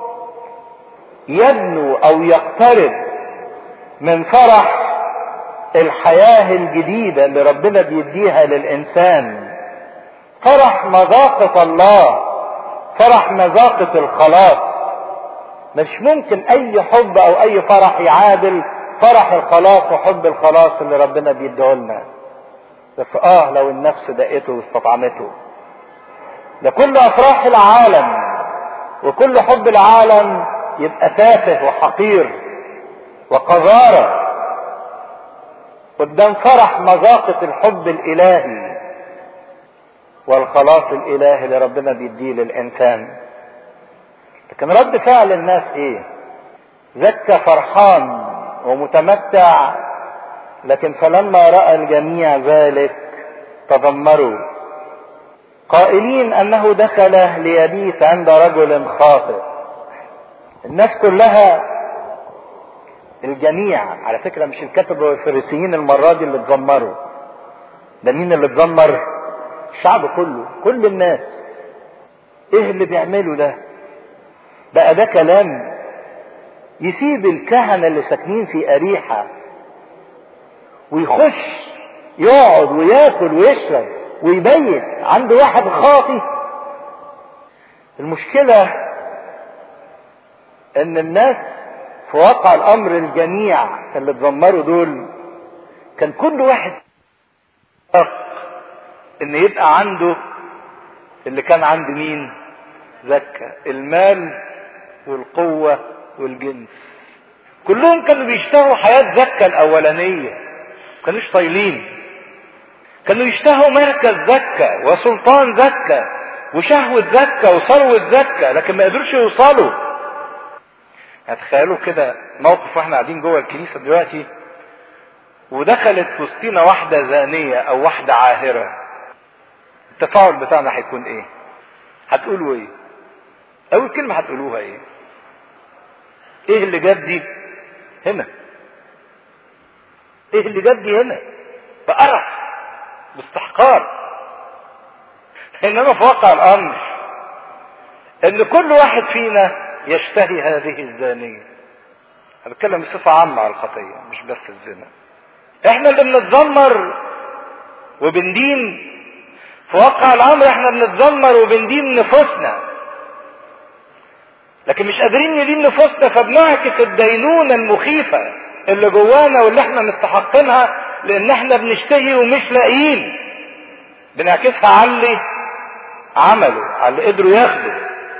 يدنو او يقترب من فرح الحياة الجديدة اللي ربنا بيديها للإنسان. فرح مذاقة الله، فرح مذاقة الخلاص. مش ممكن أي حب أو أي فرح يعادل فرح الخلاص وحب الخلاص اللي ربنا بيديه لنا. بس آه لو النفس دقته واستطعمته. لكل أفراح العالم وكل حب العالم يبقى تافه وحقير وقذارة قدام فرح مذاقة الحب الإلهي والخلاص الإلهي اللي ربنا بيديه للإنسان. لكن رد فعل الناس إيه؟ زكا فرحان ومتمتع، لكن فلما رأى الجميع ذلك تذمروا قائلين أنه دخل ليبيت عند رجل خاطئ. الناس كلها، الجميع، على فكرة مش الكتبة والفريسيين المرة دي اللي اتذمروا، ده مين اللي اتذمر؟ الشعب كله، كل الناس. ايه اللي بيعملوا ده؟ بقى ده كلام يسيب الكهنة اللي ساكنين في أريحة ويخش يقعد وياكل ويشرب ويبيت عند واحد خاطي؟ المشكلة ان الناس في واقع الامر الجميع اللي اتذمروا دول كان كل واحد ان يبقى عنده اللي كان عند مين؟ زكا، المال والقوة والجنس. كلهم كانوا بيشتهوا حياة زكا الاولانية، كانوش طايلين، كانوا يشتهوا مركز زكا وسلطان زكا وشهوة زكا وثروة زكا، لكن ما قدروش يوصلوا. هتخيلوا كده موقف واحنا قاعدين جوه الكنيسة دلوقتي ودخلت في وسطينا واحدة زانية او واحدة عاهرة، التفاعل بتاعنا هيكون ايه؟ هتقولوا ايه؟ اول كلمة هتقولوها ايه؟ ايه اللي جاب دي هنا؟ ايه اللي جاب دي هنا؟ بقرف، باستحقار. انما في واقع الامر ان كل واحد فينا يشتهي هذه الزانية. انا بتكلم بصفة عامة على الخطية مش بس الزنا. احنا اللي بنتذمر وبندين في واقع الامر، احنا بنتذمر وبندين نفوسنا، لكن مش قادرين ندين نفوسنا، فبنعكس الدينونة المخيفة اللي جوانا واللي احنا مستحقينها، لان احنا بنشتهي ومش لاقيين، بنعكسها على اللي عملوا، على اللي قدروا ياخدوا.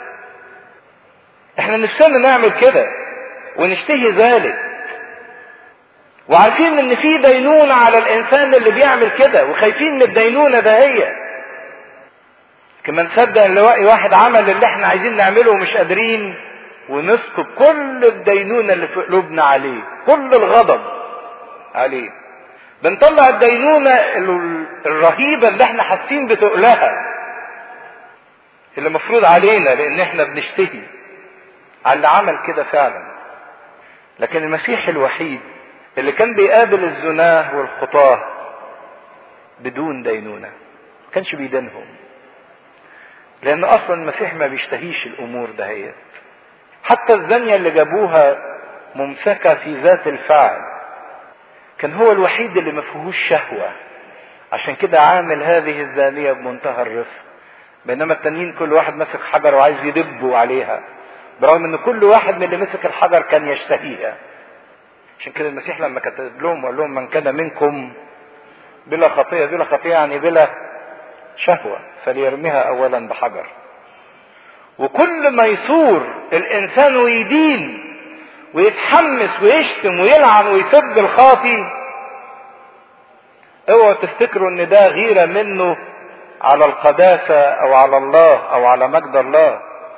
احنا نفسنا نعمل كده ونشتهي ذلك، وعارفين ان في دينونة على الانسان اللي بيعمل كده، وخايفين من الدينونة دهية. كما نصدق ان نلاقي واحد عمل اللي احنا عايزين نعمله ومش قادرين، ونسكب كل الدينونة اللي في قلوبنا عليه، كل الغضب عليه. بنطلع الدينونة الرهيبة اللي احنا حاسين بتقلها، اللي مفروض علينا لان احنا بنشتهي على اللي عمل كده فعلا. لكن المسيح الوحيد اللي كان بيقابل الزناه والخطاه بدون دينونة، ما كانش بيدينهم، لان اصلا المسيح ما بيشتهيش الامور دهيت. حتى الزانية اللي جابوها ممسكة في ذات الفعل كان هو الوحيد اللي ما فيهوش شهوة، عشان كده عامل هذه الزانية بمنتهى الرفق، بينما التانيين كل واحد مسك حجر وعايز يدبوا عليها، برغم ان كل واحد من اللي مسك الحجر كان يشتهيها. عشان كده المسيح لما كتب لهم وقال لهم من كان منكم بلا خطية، بلا خطية يعني بلا شهوة، فليرميها اولا بحجر. وكل ما يثور الانسان ويدين ويتحمس ويشتم ويلعن ويسب الخاطي، اوعوا تفتكروا ان ده غيرة منه على القداسة او على الله او على مجد الله.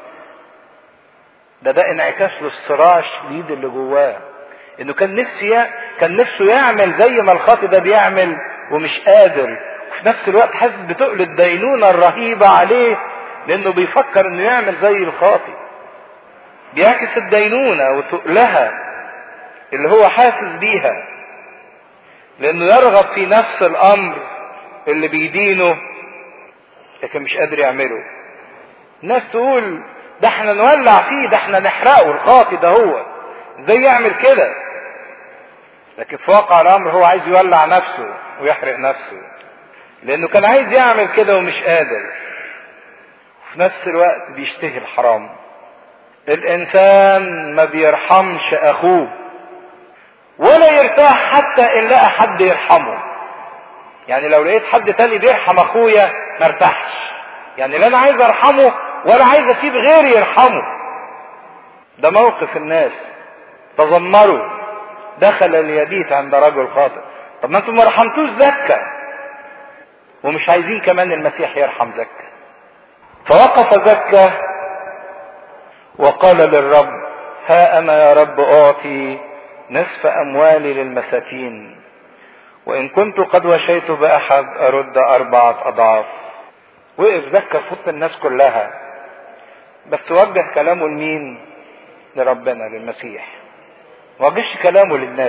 ده ده انعكاس للصراع الشديد اللي جواه، انه كان نفسه كان نفسه يعمل زي ما الخاطي ده بيعمل ومش قادر، وفي نفس الوقت حاسس بتقل الدينونة الرهيبة عليه، لانه بيفكر انه يعمل زي الخاطي. بيعكس الدينونة وتقلها اللي هو حاسس بيها، لانه يرغب في نفس الامر اللي بيدينه لكن مش قادر يعمله. الناس تقول ده احنا نولع فيه، ده احنا نحرقه، الخاطي ده هو ازاي يعمل كده؟ لكن في واقع الامر هو عايز يولع نفسه ويحرق نفسه، لانه كان عايز يعمل كده ومش قادر، وفي نفس الوقت بيشتهي الحرام. الانسان ما بيرحمش اخوه ولا يرتاح حتى ان لقى حد يرحمه. يعني لو لقيت حد تاني بيرحم اخويا ما ارتاحش، يعني لا انا عايز ارحمه ولا عايز اسيب غيري يرحمه. ده موقف الناس. تذمروا دخل اليبيت عند رجل خاطئ. طب ما انتم ما رحمتوش زكا، ومش عايزين كمان المسيح يرحم زكا. فوقف زكا وقال للرب ها انا يا رب اعطي نصف اموالي للمساكين، وان كنت قد وشيت باحد ارد اربعة اضعاف. وقف زكا في وسط الناس كلها، بس وجه كلامه لمين؟ لربنا، للمسيح. ما وجهش كلامه للناس.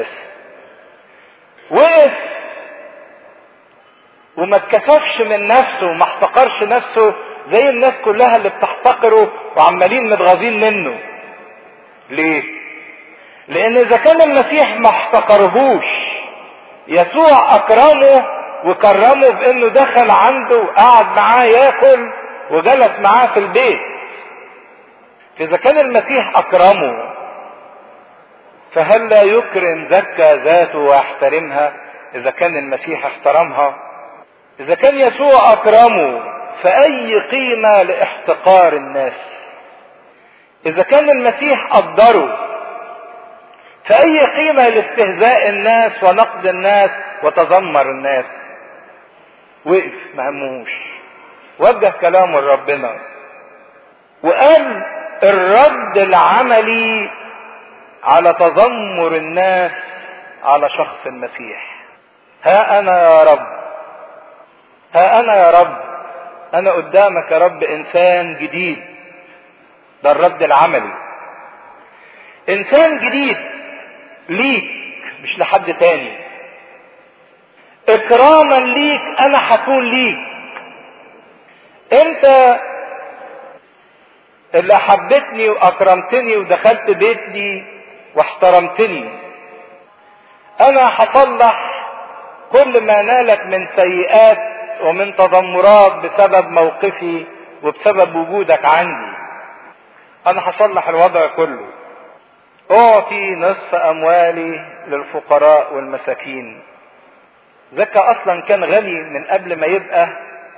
وقف وما اتكسفش من نفسه وما احتقرش نفسه زي الناس كلها اللي بتحتقره وعمالين متغاظين منه. ليه؟ لان اذا كان المسيح ما احتقرهوش، يسوع اكرمه وكرمه بانه دخل عنده وقعد معاه ياكل وجلس معاه في البيت. فاذا كان المسيح اكرمه، فهل لا يكرم زكا ذاته ويحترمها اذا كان المسيح احترمها؟ اذا كان يسوع اكرمه فاي قيمة لاحتقار الناس؟ اذا كان المسيح قدره فاي قيمة لاستهزاء الناس ونقد الناس وتذمر الناس؟ وقف ما هموش، وجه كلامه لربنا وقال الرد العملي على تذمر الناس على شخص المسيح. ها انا يا رب، ها انا يا رب، انا قدامك يا رب انسان جديد. ده الرد العملي، انسان جديد ليك مش لحد تاني. اكراما ليك انا هكون ليك. انت اللي احبتني واكرمتني ودخلت بيتي واحترمتني. انا هصلح كل ما نالك من سيئات ومن تذمرات بسبب موقفي وبسبب وجودك عندي. انا هصلح الوضع كله. اعطي نصف اموالي للفقراء والمساكين. زكا اصلا كان غني من قبل ما يبقى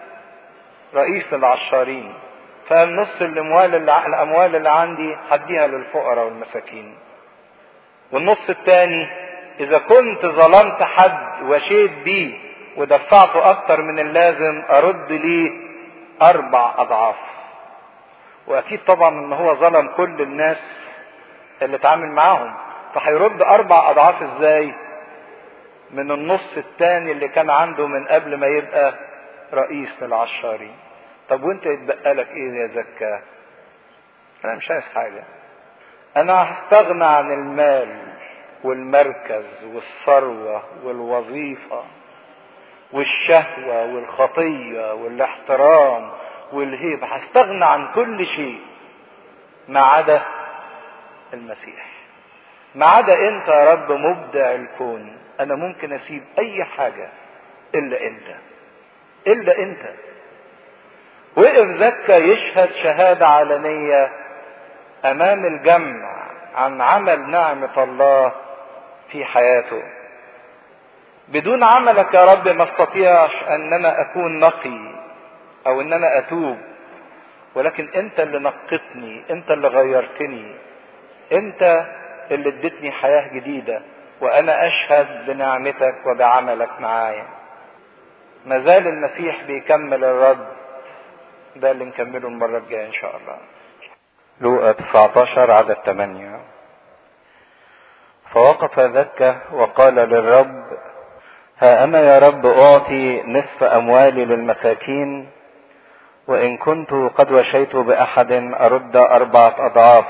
رئيس العشارين، فالنص الاموال اللي الاموال اللي عندي هديها للفقراء والمساكين. والنص الثاني اذا كنت ظلمت حد وشيت بيه ودفعته اكتر من اللازم ارد ليه اربع اضعاف. واكيد طبعا ان هو ظلم كل الناس اللي اتعامل معاهم، فهيرد اربع اضعاف ازاي من النص الثاني اللي كان عنده من قبل ما يبقى رئيس للعشارين. طب وانت يتبقى لك ايه يا زكا؟ انا مش عايز حاجه. انا هستغنى عن المال والمركز والثروه والوظيفه والشهوه والخطيه والاحترام والهيبه. هستغنى عن كل شيء ما عدا المسيح. ما عدا انت يا رب مبدع الكون. انا ممكن اسيب اي حاجه الا انت، الا انت. وقف زكا يشهد شهاده علنيه امام الجمع عن عمل نعمه الله في حياته. بدون عملك يا رب ما استطيعش ان انا اكون نقي او ان انا اتوب، ولكن انت اللي نقتني، انت اللي غيرتني، انت اللي اديتني حياه جديده، وانا اشهد بنعمتك وبعملك معايا. ما زال المسيح بيكمل الرد ده اللي نكمله المره الجايه ان شاء الله. لوقا تسعة عشر عدد ثمانية. فوقف زكا وقال للرب: ها انا يا رب اعطي نصف اموالي للمساكين، وان كنت قد وشيت باحد ارد اربعه اضعاف.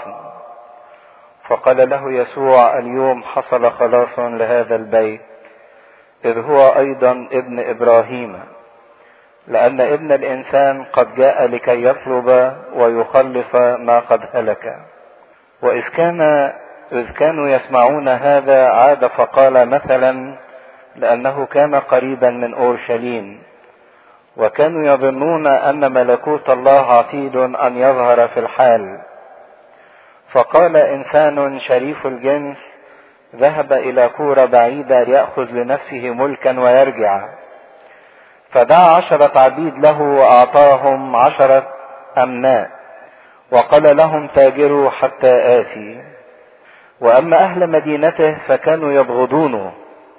فقال له يسوع: اليوم حصل خلاص لهذا البيت، اذ هو ايضا ابن ابراهيم، لان ابن الانسان قد جاء لكي يطلب ويخلص ما قد هلك. واذ كان اذ كانوا يسمعون هذا عاد فقال مثلا، لانه كان قريبا من اورشليم، وكانوا يظنون ان ملكوت الله عتيد ان يظهر في الحال. فقال انسان شريف الجنس ذهب الى كورة بعيدة ليأخذ لنفسه ملكا ويرجع، فدعا عشرة عبيد له واعطاهم عشرة امناء، وقال لهم تاجروا حتى آتي. واما اهل مدينته فكانوا يبغضونه،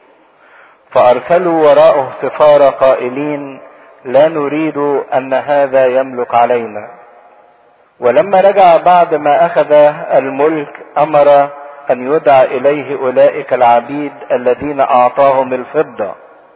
فارسلوا وراءه سفارة قائلين: لا نريد ان هذا يملك علينا. ولما رجع بعد ما اخذ الملك امر ان يدعى اليه اولئك العبيد الذين اعطاهم الفضة،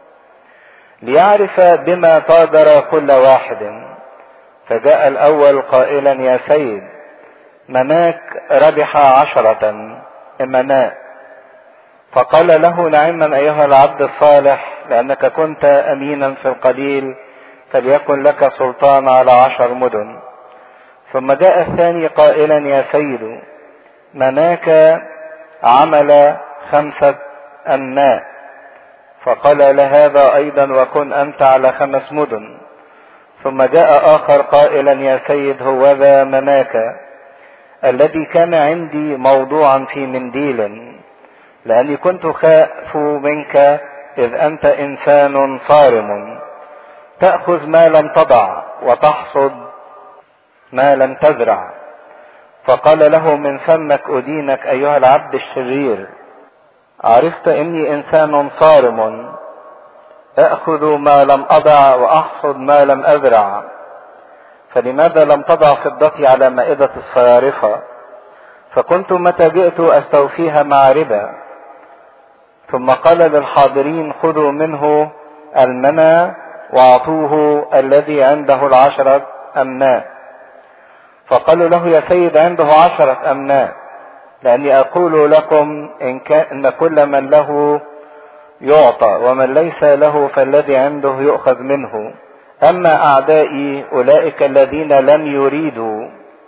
ليعرف بما تاجر كل واحد. فجاء الاول قائلا: يا سيد، مناك ربح عشرة امناء. فقال له: نعما ايها العبد الصالح، لانك كنت امينا في القليل، فليكن لك سلطان على عشر مدن. ثم جاء الثاني قائلا: يا سيد، مناك عمل خمسة امناء. فقال لهذا ايضا: وكن انت على خمس مدن. ثم جاء اخر قائلا: يا سيد، هوذا مناك الذي كان عندي موضوعا في منديل، لاني كنت خائف منك، اذ انت انسان صارم، تأخذ ما لم تضع وتحصد ما لم تزرع. فقال له: من فمك أدينك أيها العبد الشرير، عرفت إني إنسان صارم، أخذ ما لم أضع وأحصد ما لم أزرع، فلماذا لم تضع فضتي على مائدة الصيارفة؟ فكنت متى جئت أستوفيها مع ربا. ثم قال للحاضرين: خذوا منه المنى واعطوه الذي عنده العشرة أمناء. فقالوا له: يا سيد، عنده عشرة أمناء، لأني أقول لكم إن, كان إن كل من له يعطى، ومن ليس له فالذي عنده يؤخذ منه. أما أعدائي أولئك الذين لم يريدوا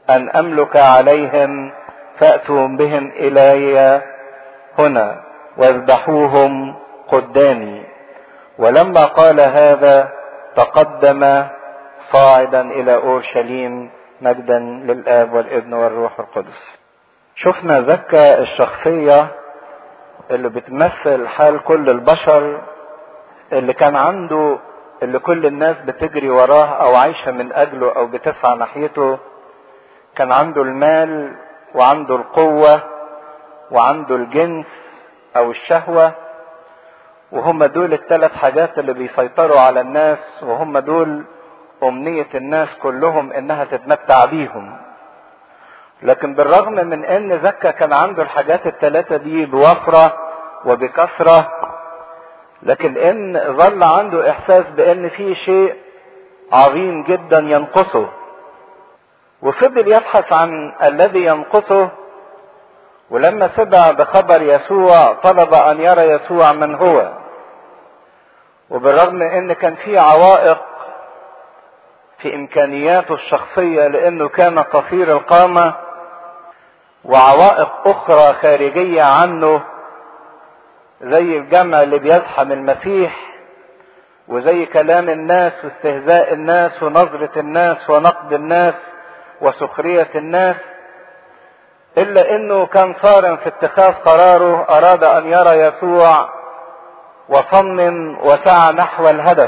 ان املك عليهم، فاتوا بهم الي هنا واذبحوهم قدامي. ولما قال هذا تقدم صاعدا الى اورشليم مجدا للاب والابن والروح القدس. شفنا زكا الشخصية اللي بتمثل حال كل البشر، اللي كان عنده اللي كل الناس بتجري وراه او عايشة من اجله او بتسعى ناحيته. كان عنده المال وعنده القوة وعنده الجنس او الشهوة، وهم دول الثلاث حاجات اللي بيسيطروا على الناس، وهم دول امنية الناس كلهم انها تتمتع بيهم. لكن بالرغم من ان زكا كان عنده الحاجات الثلاثة دي بوفرة وبكثرة، لكن ان ظل عنده احساس بان في شيء عظيم جدا ينقصه، وفضل يبحث عن الذي ينقصه. ولما سمع بخبر يسوع طلب ان يرى يسوع من هو. وبالرغم ان كان في عوائق في امكانياته الشخصية لانه كان قصير القامة، وعوائق اخرى خارجية عنه زي الجمع اللي بيزحم المسيح، وزي كلام الناس واستهزاء الناس ونظرة الناس ونقد الناس وسخرية الناس، الا انه كان صارم في اتخاذ قراره. اراد ان يرى يسوع وصمم وسعى نحو الهدف،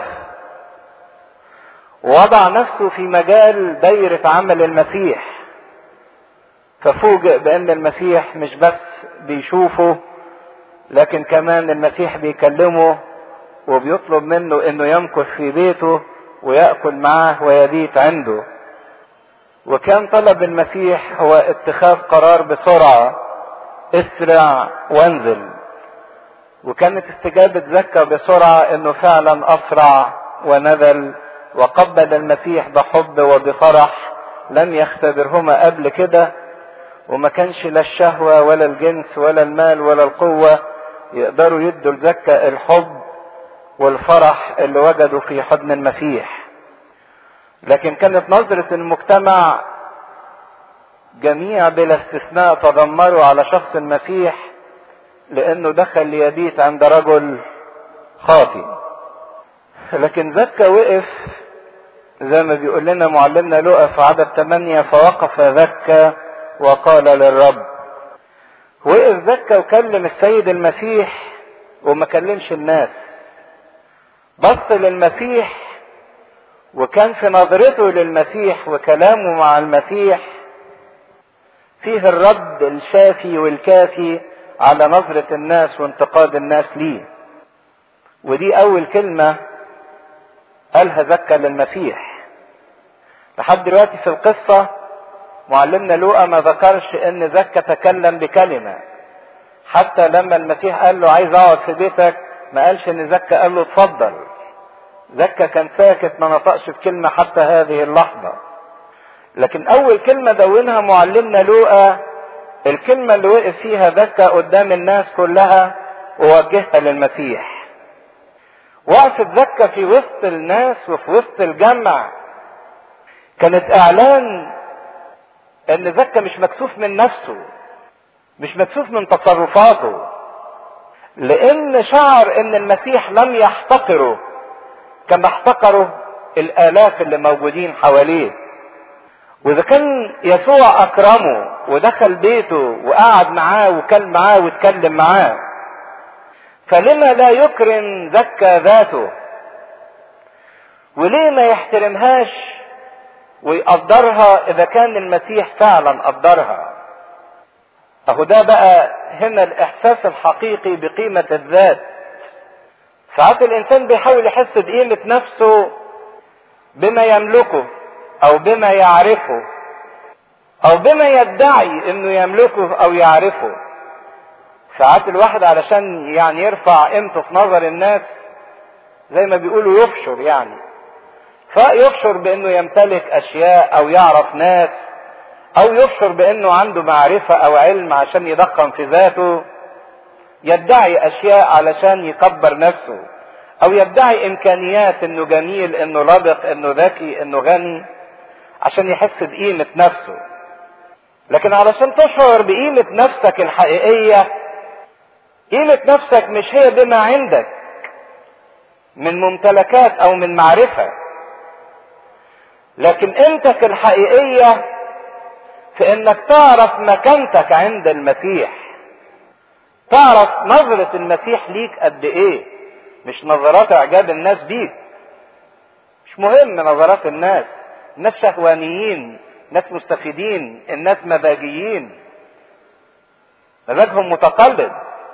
ووضع نفسه في مجال دايرة عمل المسيح. ففوجئ بان المسيح مش بس بيشوفه، لكن كمان المسيح بيكلمه وبيطلب منه انه يمكث في بيته ويأكل معه ويبيت عنده. وكان طلب المسيح هو اتخاذ قرار بسرعة، اسرع وانزل. وكانت استجابة زكا بسرعة انه فعلا اسرع ونزل وقبل المسيح بحب وبفرح لم يختبرهما قبل كده. وما كانش لا الشهوة ولا الجنس ولا المال ولا القوة يقدروا يدوا لزكا الحب والفرح اللي وجدوا في حضن المسيح. لكن كانت نظرة المجتمع جميع بلا استثناء تذمروا على شخص المسيح لانه دخل ليبيت عند رجل خاطئ. لكن زكا وقف زي ما بيقول لنا معلمنا لوقا في عدد ثمانية، فوقف زكا وقال للرب. وقف زكا وكلم السيد المسيح وما كلمش الناس، بص للمسيح وكان في نظرته للمسيح وكلامه مع المسيح فيه الرد الشافي والكافي على نظرة الناس وانتقاد الناس ليه. ودي اول كلمة قالها زكا للمسيح. لحد دلوقتي في القصة معلمنا لوقا ما ذكرش ان زكا تكلم بكلمة. حتى لما المسيح قال له عايز اقعد في بيتك ما قالش ان زكا قال له اتفضل. زكا كان ساكت ما نطقش بكلمة حتى هذه اللحظة. لكن اول كلمة دونها معلمنا لوقا الكلمة اللي وقف فيها زكا قدام الناس كلها ووجهها للمسيح. وقفت زكا في وسط الناس وفي وسط الجمع كانت اعلان ان زكا مش مكسوف من نفسه، مش مكسوف من تصرفاته، لان شعر ان المسيح لم يحتقره كما احتقره الالاف اللي موجودين حواليه. واذا كان يسوع اكرمه ودخل بيته وقعد معاه وكل معاه واتكلم معاه، فلما لا يكرم زكا ذاته؟ وليه ما يحترمهاش ويقدرها اذا كان المسيح فعلا قدرها؟ اهو ده بقى هنا الاحساس الحقيقي بقيمة الذات. ساعات الانسان بيحاول يحس بقيمة نفسه بما يملكه او بما يعرفه او بما يدعي انه يملكه او يعرفه. ساعات الواحد علشان يعني يرفع قيمته في نظر الناس زي ما بيقولوا يفشر، يعني فيفشر بانه يمتلك اشياء او يعرف ناس، او يفشر بانه عنده معرفة او علم عشان يضخم في ذاته، يدعي اشياء علشان يكبر نفسه، او يدعي امكانيات انه جميل انه لبق انه ذكي انه غني عشان يحس بقيمة نفسه. لكن علشان تشعر بقيمة نفسك الحقيقية، قيمة نفسك مش هي بما عندك من ممتلكات او من معرفة، لكن قيمتك الحقيقية في انك تعرف مكانتك عند المسيح، تعرف نظرة المسيح ليك قد ايه، مش نظرات اعجاب الناس بيك. مش مهم نظرات الناس، الناس شهوانيين، ناس مستفيدين، الناس مزاجيين، مزاجهم متقلب.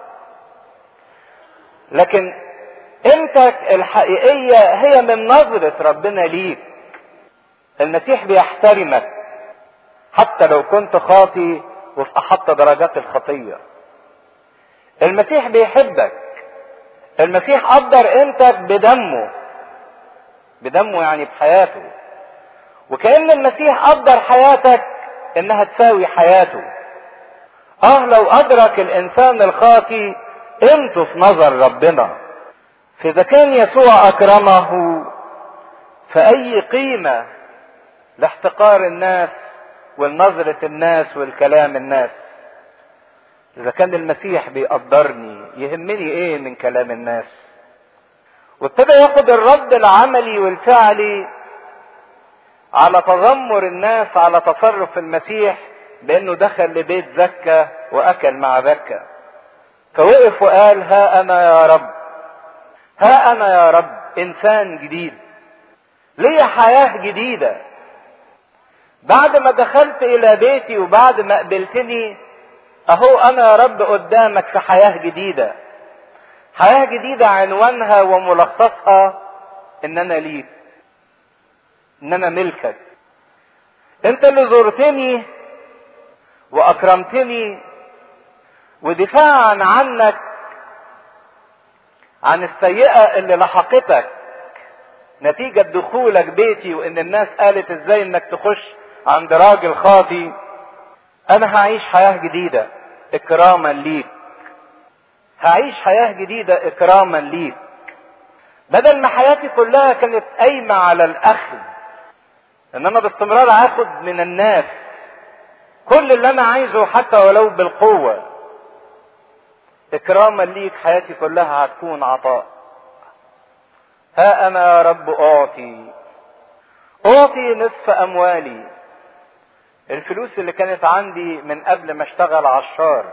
لكن قيمتك الحقيقية هي من نظرة ربنا ليك. المسيح بيحترمك حتى لو كنت خاطي وفي احط درجات الخطية. المسيح بيحبك، المسيح قدر قيمتك بدمه، بدمه يعني بحياته، وكأن المسيح قدر حياتك انها تساوي حياته. اه لو ادرك الانسان الخاطي قيمته في نظر ربنا، فاذا كان يسوع اكرمه فاي قيمة لاحتقار الناس والنظرة الناس والكلام الناس. اذا كان المسيح بيقدرني يهمني ايه من كلام الناس؟ وابتدى ياخد الرد العملي والفعلي على تذمر الناس على تصرف المسيح، بانه دخل لبيت زكا واكل مع زكا. فوقف وقال: ها انا يا رب، ها انا يا رب انسان جديد، ليا حياة جديدة. بعد ما دخلت الى بيتي وبعد ما قبلتني، اهو انا يا رب قدامك في حياة جديدة، حياة جديدة عنوانها وملخصها ان انا ليك، ان انا ملكك. انت اللي زرتني واكرمتني، ودفاعا عنك عن السيئة اللي لحقتك نتيجة دخولك بيتي، وان الناس قالت ازاي انك تخش عند راجل خاطي، انا هعيش حياة جديدة اكراما ليك، هعيش حياة جديدة اكراما ليك. بدل ما حياتي كلها كانت قايمة على الاخذ، ان انا باستمرار اخد من الناس كل اللي انا عايزه حتى ولو بالقوة، اكراما ليك حياتي كلها هتكون عطاء. ها انا يا رب اعطي، اعطي نصف اموالي، الفلوس اللي كانت عندي من قبل ما اشتغل عشار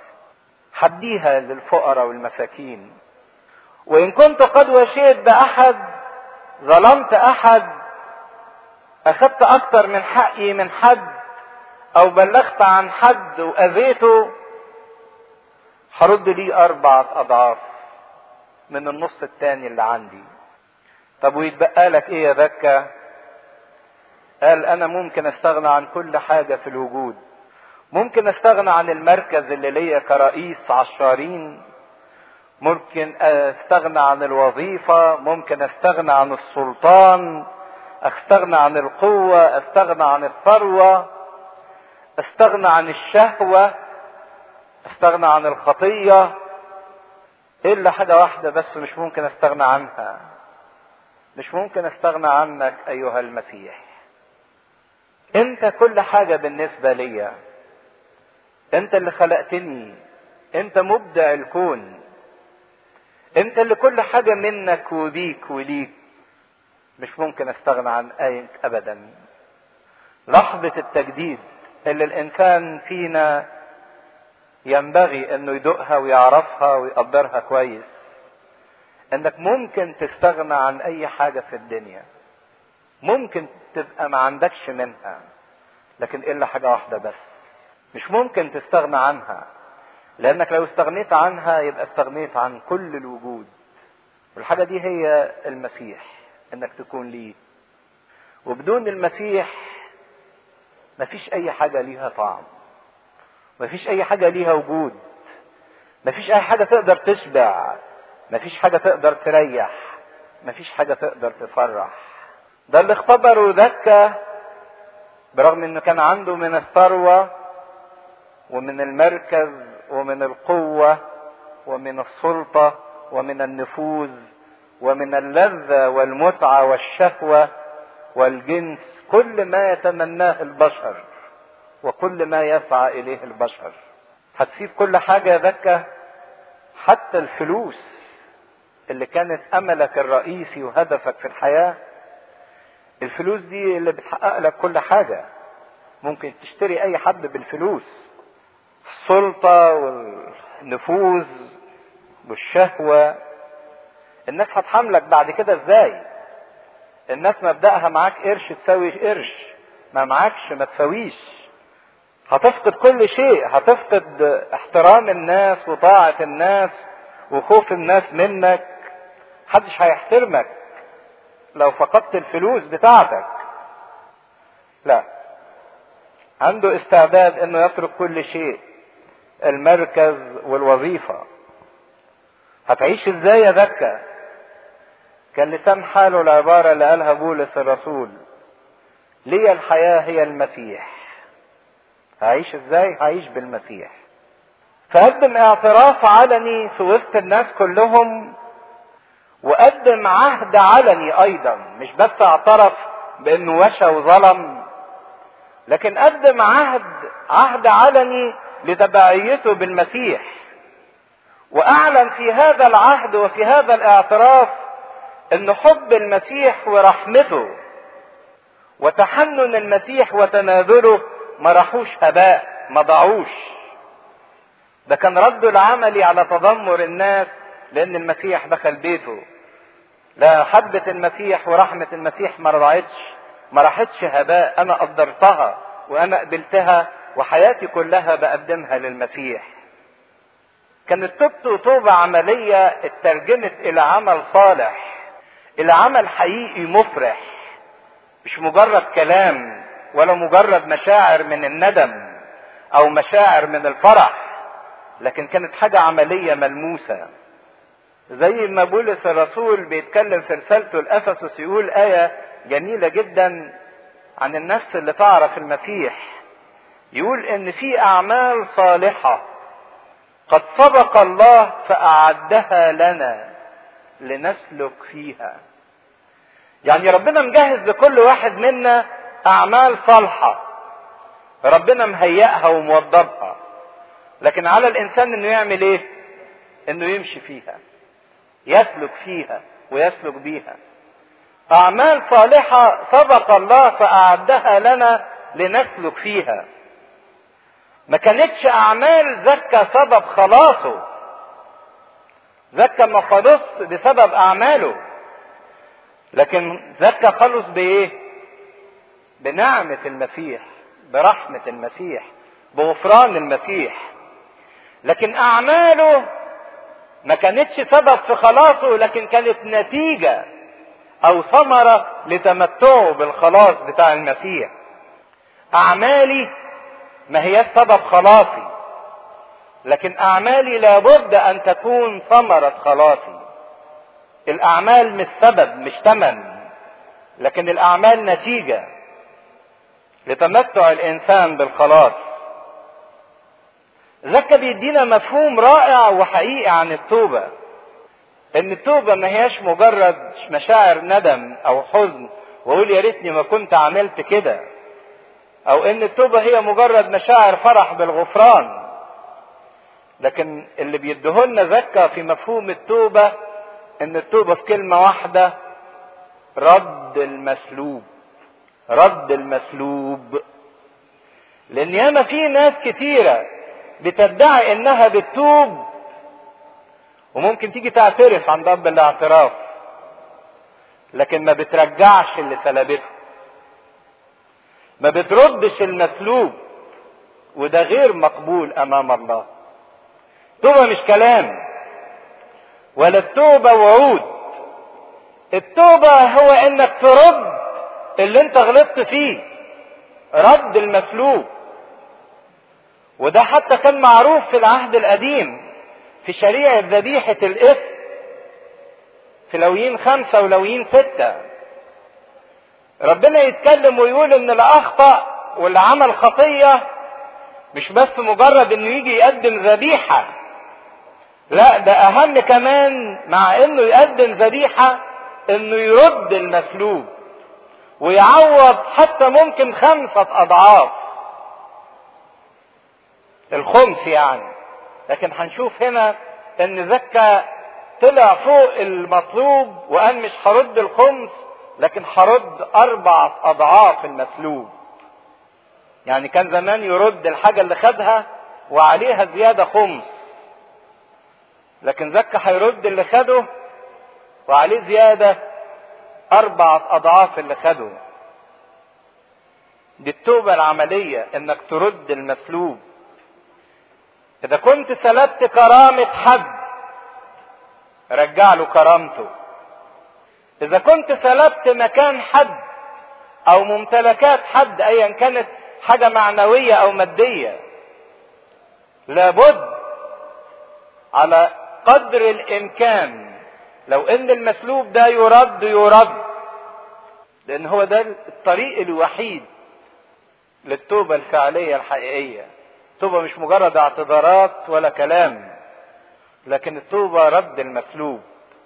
حديها للفقراء والمساكين. وان كنت قد وشيت باحد، ظلمت احد، اخذت اكتر من حقي من حد، او بلغت عن حد واذيته، هرد ليه اربعة اضعاف من النص التاني اللي عندي. طب ويتبقى لك ايه يا زكا؟ قال: انا ممكن استغنى عن كل حاجة في الوجود، ممكن استغنى عن المركز اللي ليا كرئيس عشارين، ممكن استغنى عن الوظيفة، ممكن استغنى عن السلطان، استغنى عن القوة، استغنى عن الثروة، استغنى عن الشهوة، استغنى عن الخطية، الا حاجة واحدة بس مش ممكن استغنى عنها، مش ممكن استغنى عنك ايها المسيح. انت كل حاجة بالنسبة ليا، انت اللي خلقتني، انت مبدع الكون، انت اللي كل حاجة منك وبيك وليك، مش ممكن استغنى عن ايك ابدا. لحظة التجديد اللي الانسان فينا ينبغي انه يدوقها ويعرفها ويقدرها كويس، انك ممكن تستغنى عن اي حاجة في الدنيا، ممكن تبقى ما عندكش منها، لكن الا حاجة واحدة بس مش ممكن تستغنى عنها، لانك لو استغنيت عنها يبقى استغنيت عن كل الوجود. والحاجة دي هي المسيح، انك تكون ليه. وبدون المسيح مفيش اي حاجة ليها طعم، مفيش اي حاجة ليها وجود، مفيش اي حاجة تقدر تشبع، مفيش حاجة تقدر تريح، مفيش حاجة تقدر تفرح. ده اللي اختبره زكا، برغم انه كان عنده من الثروة ومن المركز ومن القوة ومن السلطة ومن النفوذ ومن اللذة والمتعة والشهوة والجنس، كل ما يتمناه البشر، وكل ما يسعى اليه البشر. هتسيب كل حاجة يا زكا، حتى الفلوس اللي كانت املك الرئيسي وهدفك في الحياة. الفلوس دي اللي بتحقق لك كل حاجة، ممكن تشتري اي حد بالفلوس. السلطة والنفوذ والشهوة. الناس هتحملك بعد كده ازاي؟ الناس مبدأها معاك قرش تساوي قرش، ما معاكش ما تساويش. هتفقد كل شيء، هتفقد احترام الناس وطاعة الناس وخوف الناس منك. محدش هيحترمك لو فقدت الفلوس بتاعتك. لا، عنده استعداد انه يترك كل شيء، المركز والوظيفة. هتعيش ازاي يا زكا؟ كان لسان حاله العبارة اللي قالها بولس الرسول: لي الحياة هي المسيح. هعيش ازاي؟ هعيش بالمسيح. فقدم اعتراف علني في وسط الناس كلهم، وقدم عهد علني ايضا. مش بس اعترف بانه وشى وظلم، لكن قدم عهد عهد علني لتبعيته بالمسيح. واعلن في هذا العهد وفي هذا الاعتراف ان حب المسيح ورحمته وتحنن المسيح وتنازله ما راحوش هباء، ما ضاعوش. ده كان رده العملي على تذمر الناس لان المسيح دخل بيته. لا، حبة المسيح ورحمة المسيح ما رضعتش، ما راحتش هباء. انا قدرتها وانا قبلتها وحياتي كلها بقدمها للمسيح. كانت توبته توبة عملية اترجمت الى عمل صالح، الى عمل حقيقي مفرح، مش مجرد كلام ولا مجرد مشاعر من الندم او مشاعر من الفرح، لكن كانت حاجة عملية ملموسة. زي ما بولس الرسول بيتكلم في رسالته لأفسس، يقول آية جميلة جدا عن النفس اللي تعرف المسيح. يقول ان في اعمال صالحة قد سبق الله فأعدها لنا لنسلك فيها. يعني ربنا مجهز لكل واحد منا اعمال صالحة، ربنا مهيئها وموضبها، لكن على الانسان انه يعمل ايه؟ انه يمشي فيها، يسلك فيها ويسلك بيها. اعمال صالحة سبق الله فأعدها لنا لنسلك فيها. ما كانتش اعمال زكا سبب خلاصه. زكا ما خلص بسبب اعماله، لكن زكا خلص بايه؟ بنعمة المسيح، برحمة المسيح، بغفران المسيح. لكن اعماله ما كانتش سبب في خلاصه، لكن كانت نتيجة او ثمرة لتمتعه بالخلاص بتاع المسيح. اعمالي ما هي سبب خلاصي، لكن اعمالي لابد ان تكون ثمرة خلاصي. الاعمال مش سبب، مش ثمن، لكن الاعمال نتيجة لتمتع الانسان بالخلاص. زكا بيدينا مفهوم رائع وحقيقي عن التوبة، ان التوبة ما هياش مجرد مشاعر ندم او حزن واقول يا ريتني ما كنت عملت كده، او ان التوبة هي مجرد مشاعر فرح بالغفران. لكن اللي بيدهولنا زكا في مفهوم التوبة ان التوبة في كلمة واحدة: رد المسلوب. رد المسلوب. لان ياما في ناس كتيرة بتدعي انها بتتوب، وممكن تيجي تعترف عن رب الاعتراف، لكن ما بترجعش اللي سلبته، ما بتردش المسلوب، وده غير مقبول امام الله. التوبة مش كلام، ولا التوبة وعود. التوبة هو انك ترد اللي انت غلطت فيه، رد المسلوب. وده حتى كان معروف في العهد القديم في شريعة ذبيحة الإثم في لويين خمسة ولويين ستة. ربنا يتكلم ويقول ان اللي اخطأ واللي عمل خطية مش بس مجرد انه يجي يقدم ذبيحة، لا، ده اهم كمان مع انه يقدم ذبيحة انه يرد المسلوب ويعوض حتى ممكن خمسة اضعاف. الخمس يعني. لكن هنشوف هنا ان زكا طلع فوق المطلوب وقال مش هرد الخمس لكن هرد اربع اضعاف المسلوب. يعني كان زمان يرد الحاجة اللي خدها وعليها زيادة خمس، لكن زكا هيرد اللي خده وعليه زيادة اربع اضعاف اللي خده. دي التوبة العملية، انك ترد المسلوب. اذا كنت سلبت كرامة حد رجع له كرامته. اذا كنت سلبت مكان حد او ممتلكات حد ايا كانت حاجة معنوية او مادية، لابد على قدر الامكان لو ان المسلوب ده يرد يرد، لان هو ده الطريق الوحيد للتوبة الفعلية الحقيقية. التوبة مش مجرد اعتذارات ولا كلام، لكن التوبة رد المسلوب.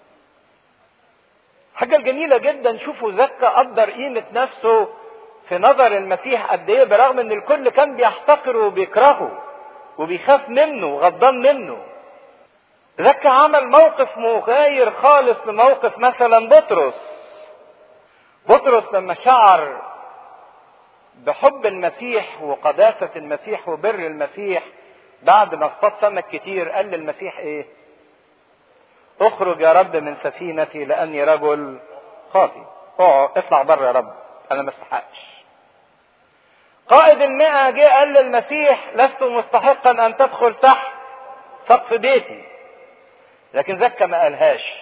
حاجة جميلة جدا. شوفوا زكا قدر قيمة نفسه في نظر المسيح قد ايه، برغم ان الكل كان بيحتقره وبيكرهه وبيخاف منه وغضبان منه. زكا عمل موقف مغاير خالص لموقف مثلا بطرس. بطرس لما شعر بحب المسيح وقداسة المسيح وبر المسيح بعد ما اصطاد سمك كتير، قال للمسيح ايه؟ اخرج يا رب من سفينتي لاني رجل خاطي. اقعد اطلع بره يا رب، انا ما استحقش. قائد المئة جه قال للمسيح لست مستحقا ان تدخل تحت سقف بيتي، لكن زكا ما قالهاش.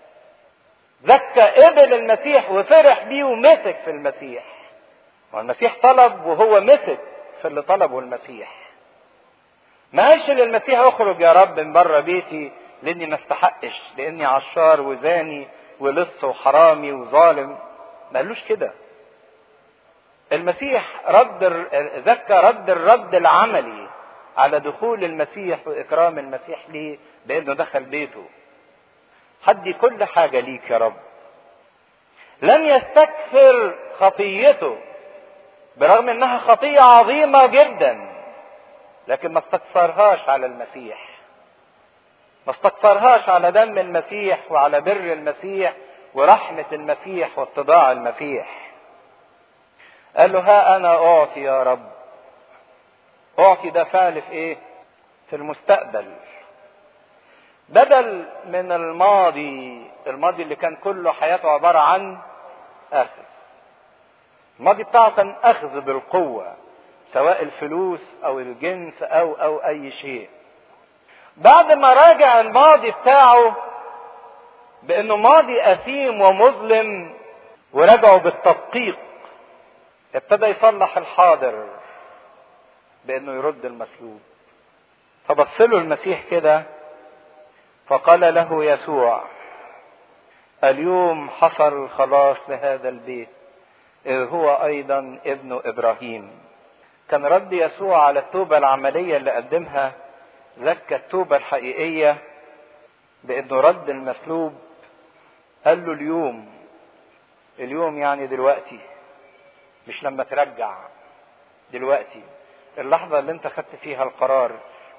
زكا قبل المسيح وفرح بيه ومسك في المسيح، والمسيح طلب وهو مسك في اللي طلبه المسيح. ما قالش للمسيح اخرج يا رب من بره بيتي لاني ما استحقش، لاني عشار وزاني ولص وحرامي وظالم. ما قالوش كده. المسيح رد زكا رد الرد العملي على دخول المسيح واكرام المسيح ليه بانه دخل بيته. حدي كل حاجة ليك يا رب. لم يستكثر خطيته برغم انها خطية عظيمة جدا، لكن ما استكثرهاش على المسيح، ما استكثرهاش على دم المسيح وعلى بر المسيح ورحمة المسيح واتضاع المسيح. قال له ها انا اعطي يا رب. اعطي ده فعل في ايه؟ في المستقبل، بدل من الماضي. الماضي اللي كان كله حياته عبارة عن اخذ. الماضي بتاعه كان اخذ بالقوة، سواء الفلوس او الجنس او او اي شيء. بعد ما راجع الماضي بتاعه بانه ماضي اثيم ومظلم ورجعه بالتدقيق، ابتدى يصلح الحاضر بانه يرد المسلوب. فبص له المسيح كده فقال له يسوع اليوم حصل خلاص لهذا البيت إذ هو ايضا ابن ابراهيم. كان رد يسوع على التوبة العملية اللي قدمها زكا التوبة الحقيقية بانه رد المسلوب. قال له اليوم، اليوم يعني دلوقتي، مش لما ترجع، دلوقتي اللحظة اللي انت خدت فيها القرار.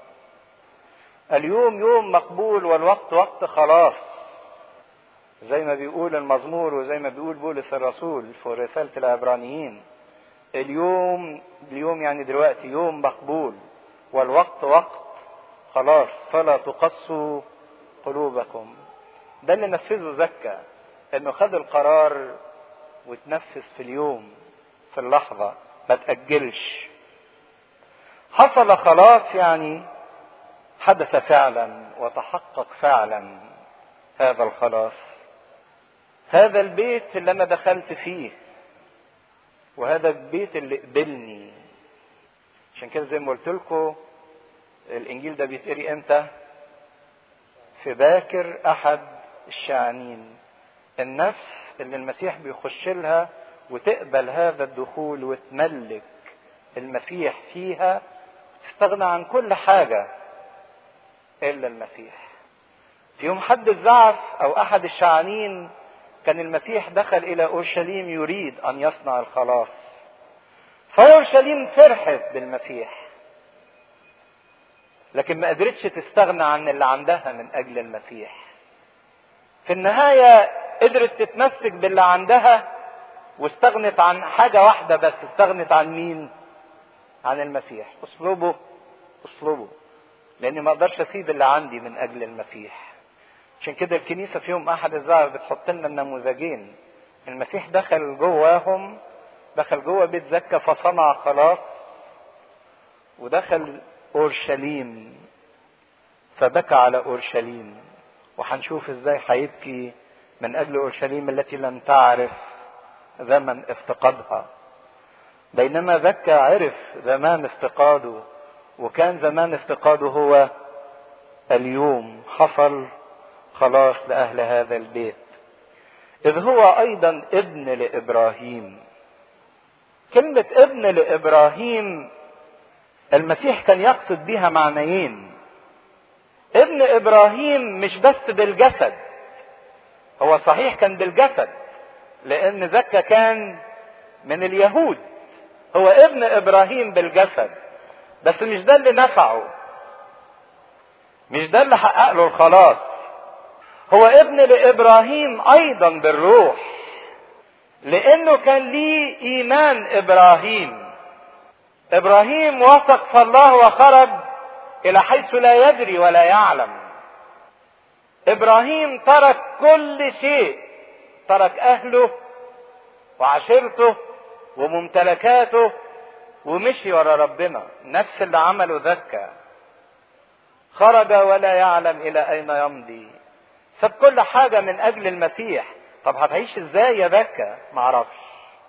اليوم يوم مقبول والوقت وقت خلاص، زي ما بيقول المزمور وزي ما بيقول بولس الرسول في رسالة العبرانيين. اليوم، اليوم يعني دلوقتي، يوم مقبول والوقت وقت خلاص، فلا تقسوا قلوبكم. ده اللي نفذه زكا، انه خد القرار وتنفذ في اليوم، في اللحظة، ما تأجلش. حصل خلاص يعني حدث فعلا وتحقق فعلا هذا الخلاص. هذا البيت اللي انا دخلت فيه، وهذا البيت اللي قبلني. عشان كده زي ما قلت لكم الانجيل ده بيتقري امتى؟ في باكر احد الشعانين. النفس اللي المسيح بيخش لها وتقبل هذا الدخول وتملك المسيح فيها، تستغنى عن كل حاجة الا المسيح. في يوم حد الزعف او احد الشعانين كان المسيح دخل الى اورشليم يريد ان يصنع الخلاص، فاورشليم فرحت بالمسيح. لكن ما قدرتش تستغنى عن اللي عندها من اجل المسيح. في النهاية قدرت تتمسك باللي عندها واستغنت عن حاجة واحدة بس. استغنت عن مين؟ عن المسيح. اسلوبه اسلوبه لاني ما اقدرش اسيب اللي عندي من اجل المسيح. عشان كده الكنيسة في يوم احد الزعف بتحط لنا النموذجين. المسيح دخل جواهم، دخل جوه بيت زكا فصنع خلاص، ودخل اورشليم فبكى على اورشليم. وهنشوف ازاي هيبكي من اجل اورشليم التي لم تعرف زمن افتقادها، بينما زكا عرف زمان افتقاده، وكان زمان افتقاده هو اليوم. حصل خلاص لأهل هذا البيت، إذ هو أيضا ابن لإبراهيم. كلمة ابن لإبراهيم المسيح كان يقصد بها معنيين. ابن إبراهيم مش بس بالجسد، هو صحيح كان بالجسد لأن زكا كان من اليهود، هو ابن إبراهيم بالجسد، بس مش ده اللي نفعه، مش ده اللي حقق له الخلاص. هو ابن لإبراهيم أيضا بالروح، لأنه كان ليه إيمان إبراهيم. إبراهيم وثق في الله وخرج إلى حيث لا يدري ولا يعلم. إبراهيم ترك كل شيء، ترك أهله وعشيرته وممتلكاته ومشي ورا ربنا، نفس اللي عمله زكا. خرج ولا يعلم إلى أين يمضي، ساب كل حاجة من أجل المسيح. طب هتعيش إزاي يا زكا؟ معرفش.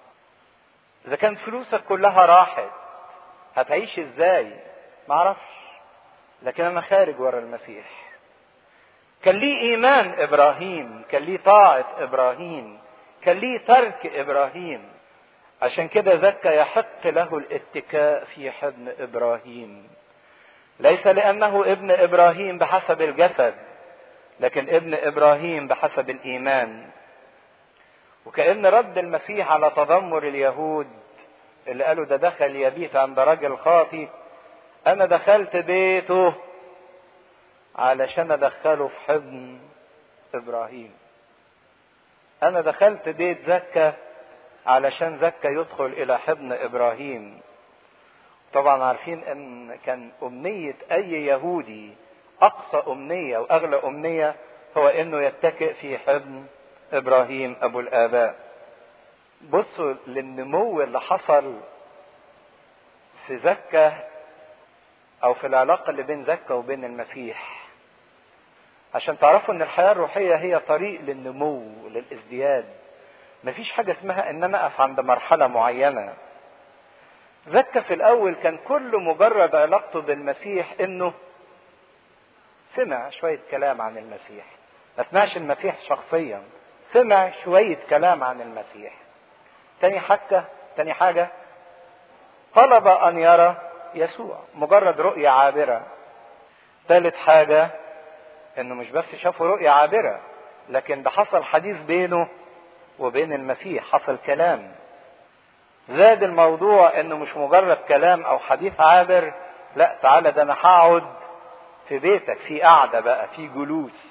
إذا كانت فلوسك كلها راحت هتعيش إزاي؟ معرفش، لكن أنا خارج ورا المسيح. كان ليه إيمان إبراهيم، كان ليه طاعة إبراهيم، كان ليه ترك إبراهيم. عشان كده زكا يحق له الاتكاء في حضن إبراهيم، ليس لأنه ابن إبراهيم بحسب الجسد، لكن ابن إبراهيم بحسب الإيمان. وكأن رد المسيح على تذمر اليهود اللي قالوا ده دخل يبيت عند راجل خاطي، أنا دخلت بيته علشان أدخله في حضن إبراهيم. أنا دخلت بيت زكا علشان زكا يدخل إلى حضن إبراهيم. طبعا عارفين أن كان أمنية أي يهودي، أقصى أمنية وأغلى أمنية، هو أنه يتكئ في حضن إبراهيم أبو الآباء. بصوا للنمو اللي حصل في زكا أو في العلاقة اللي بين زكا وبين المسيح، عشان تعرفوا أن الحياة الروحية هي طريق للنمو للازدياد. مفيش حاجة اسمها أن أنا أقف عند مرحلة معينة. زكا في الأول كان كل مجرد علاقته بالمسيح أنه سمع شوية كلام عن المسيح، ما سمعش المسيح شخصيا، سمع شوية كلام عن المسيح. تاني حاجة تاني حاجة طلب أن يرى يسوع، مجرد رؤية عابرة. ثالث حاجة انه مش بس شافوا رؤية عابرة، لكن ده حصل حديث بينه وبين المسيح، حصل كلام. زاد الموضوع انه مش مجرد كلام او حديث عابر، لا تعالى ده انا هقعد في بيتك، في قعدة بقى، في جلوس،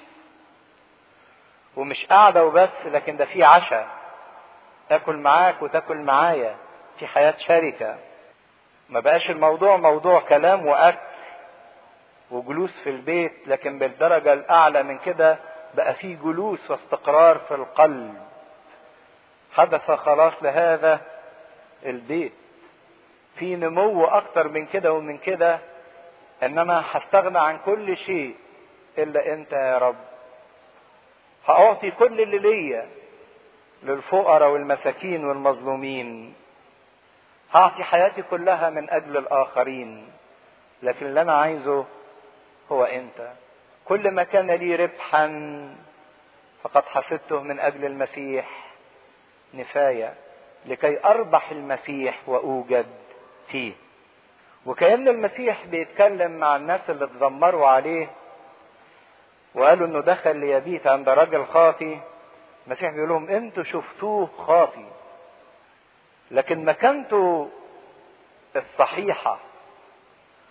ومش قعدة وبس، لكن ده في عشاء، تاكل معاك وتاكل معايا، في حياة شركة. ما بقاش الموضوع موضوع كلام واكل وجلوس في البيت، لكن بالدرجة الاعلى من كده بقى في جلوس واستقرار في القلب. حدث خلاص لهذا البيت. في نمو اكتر من كده ومن كده، انما هستغنى عن كل شيء الا انت يا رب. هأعطي كل اللي ليا للفقراء والمساكين والمظلومين. هأعطي حياتي كلها من اجل الاخرين، لكن اللي انا عايزه هو انت. كل ما كان لي ربحا فقد حسبته من اجل المسيح نفاية، لكي اربح المسيح واوجد فيه. وكأن المسيح بيتكلم مع الناس اللي اتذمروا عليه وقالوا انه دخل ليبيت عند راجل خاطي. المسيح بيقول لهم انتوا شفتوه خاطي، لكن مكانته الصحيحة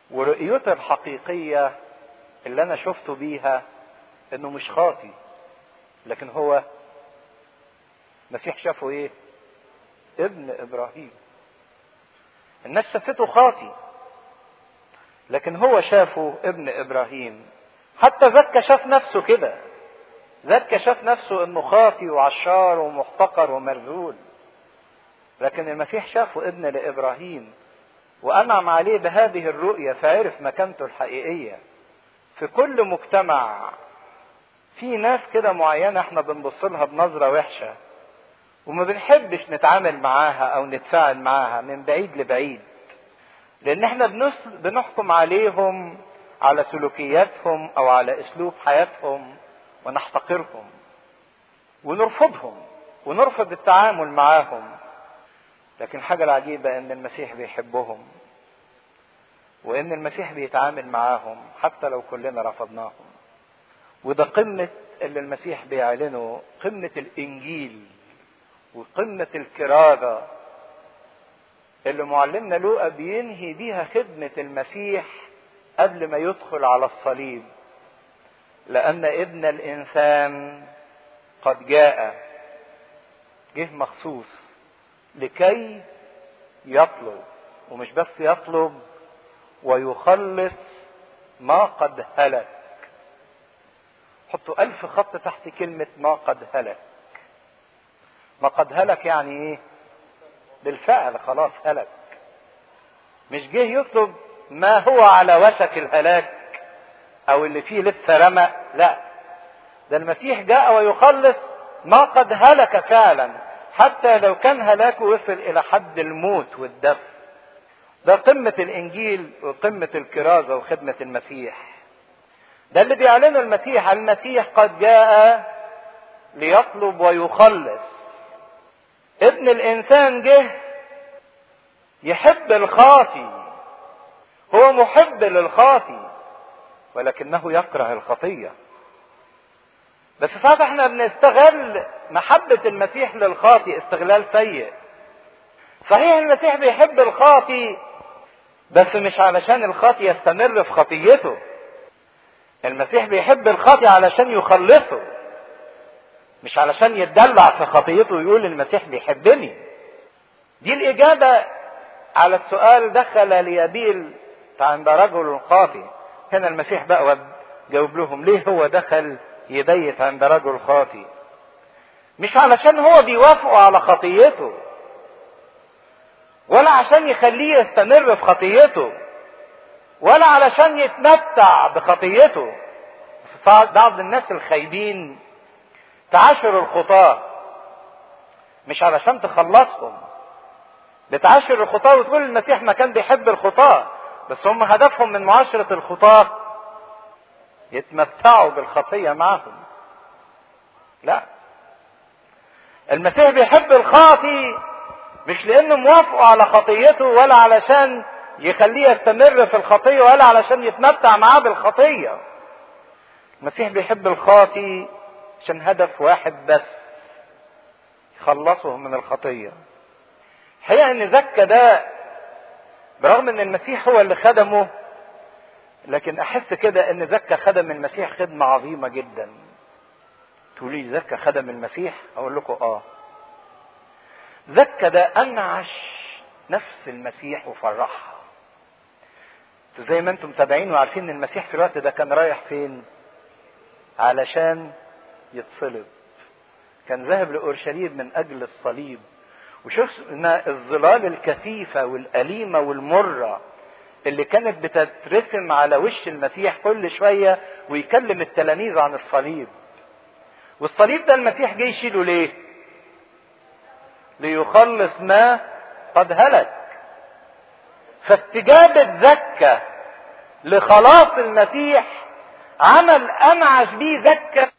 ورؤيته الحقيقية اللي انا شفته بيها انه مش خاطي، لكن هو مسيح شافه ايه؟ ابن ابراهيم. الناس شافته خاطي، لكن هو شافه ابن ابراهيم. حتى زكا شاف نفسه كده، زكا شاف نفسه انه خاطي وعشار ومحتقر ومرذول، لكن المسيح شافه ابن لابراهيم وانعم عليه بهذه الرؤية، فعرف مكانته الحقيقية. في كل مجتمع في ناس كده معينة احنا بنبص لها بنظرة وحشة وما بنحبش نتعامل معاها او نتفاعل معاها من بعيد لبعيد، لان احنا بنحكم عليهم على سلوكياتهم او على اسلوب حياتهم ونحتقرهم ونرفضهم ونرفض التعامل معاهم. لكن الحاجة العجيبة ان المسيح بيحبهم، وان المسيح بيتعامل معاهم حتى لو كلنا رفضناهم. وده قمة اللي المسيح بيعلنه، قمة الانجيل وقمة الكرازة اللي معلمنا لوقا بينهي بيها خدمة المسيح قبل ما يدخل على الصليب. لأن ابن الإنسان قد جاء، جه مخصوص لكي يطلب، ومش بس يطلب، ويخلص ما قد هلك. حطوا ألف خط تحت كلمة ما قد هلك. ما قد هلك يعني ايه؟ بالفعل خلاص هلك. مش جه يطلب ما هو على وشك الهلاك او اللي فيه لسه رمى، لا، ده المسيح جاء ويخلص ما قد هلك فعلا، حتى لو كان هلاكه وصل الى حد الموت والدفن. ده قمة الانجيل وقمة الكرازة وخدمة المسيح. ده اللي بيعلنه المسيح. المسيح قد جاء ليطلب ويخلص. ابن الانسان جه يحب الخاطي، هو محب للخاطي، ولكنه يكره الخطية. بس ساعات احنا بنستغل محبة المسيح للخاطي استغلال سيء. صحيح المسيح بيحب الخاطي، بس مش علشان الخاطي يستمر في خطيته. المسيح بيحب الخاطي علشان يخلصه، مش علشان يتدلع في خطيته ويقول المسيح بيحبني. دي الإجابة على السؤال دخل ليبيل عند رجل خاطي. هنا المسيح بقى جاوب لهم ليه هو دخل يبيت عند رجل خاطي. مش علشان هو بيوافقه على خطيته، ولا عشان يخليه يستمر في خطيته، ولا علشان يتمتع بخطيته. بعض الناس الخايبين تعاشر الخطاة مش علشان تخلصهم، بتعاشر الخطاة وتقول المسيح ما كان بيحب الخطاة، بس هم هدفهم من معاشرة الخطاة يتمتعوا بالخطية معهم. لا، المسيح بيحب الخاطي مش لانه موافقه على خطيته، ولا علشان يخليه يستمر في الخطية، ولا علشان يتمتع معاه بالخطية. المسيح بيحب الخاطي عشان هدف واحد بس، يخلصه من الخطية. الحقيقة ان زكا ده برغم ان المسيح هو اللي خدمه، لكن احس كده ان زكا خدم المسيح خدمة عظيمة جدا. تقولي لي زكا خدم المسيح؟ اقول لكم اه. زكا ده انعش نفس المسيح وفرحها. زي ما انتم متابعين وعارفين ان المسيح في الوقت ده كان رايح فين؟ علشان يتصلب. كان ذهب لأورشليم من اجل الصليب. وشفنا الظلال الكثيفة والأليمة والمرة اللي كانت بتترسم على وش المسيح كل شوية ويكلم التلاميذ عن الصليب. والصليب ده المسيح جاي يشيله ليه؟ ليخلص ما قد هلك. فاستجابة زكا لخلاص المسيح عمل انعش بيه زكا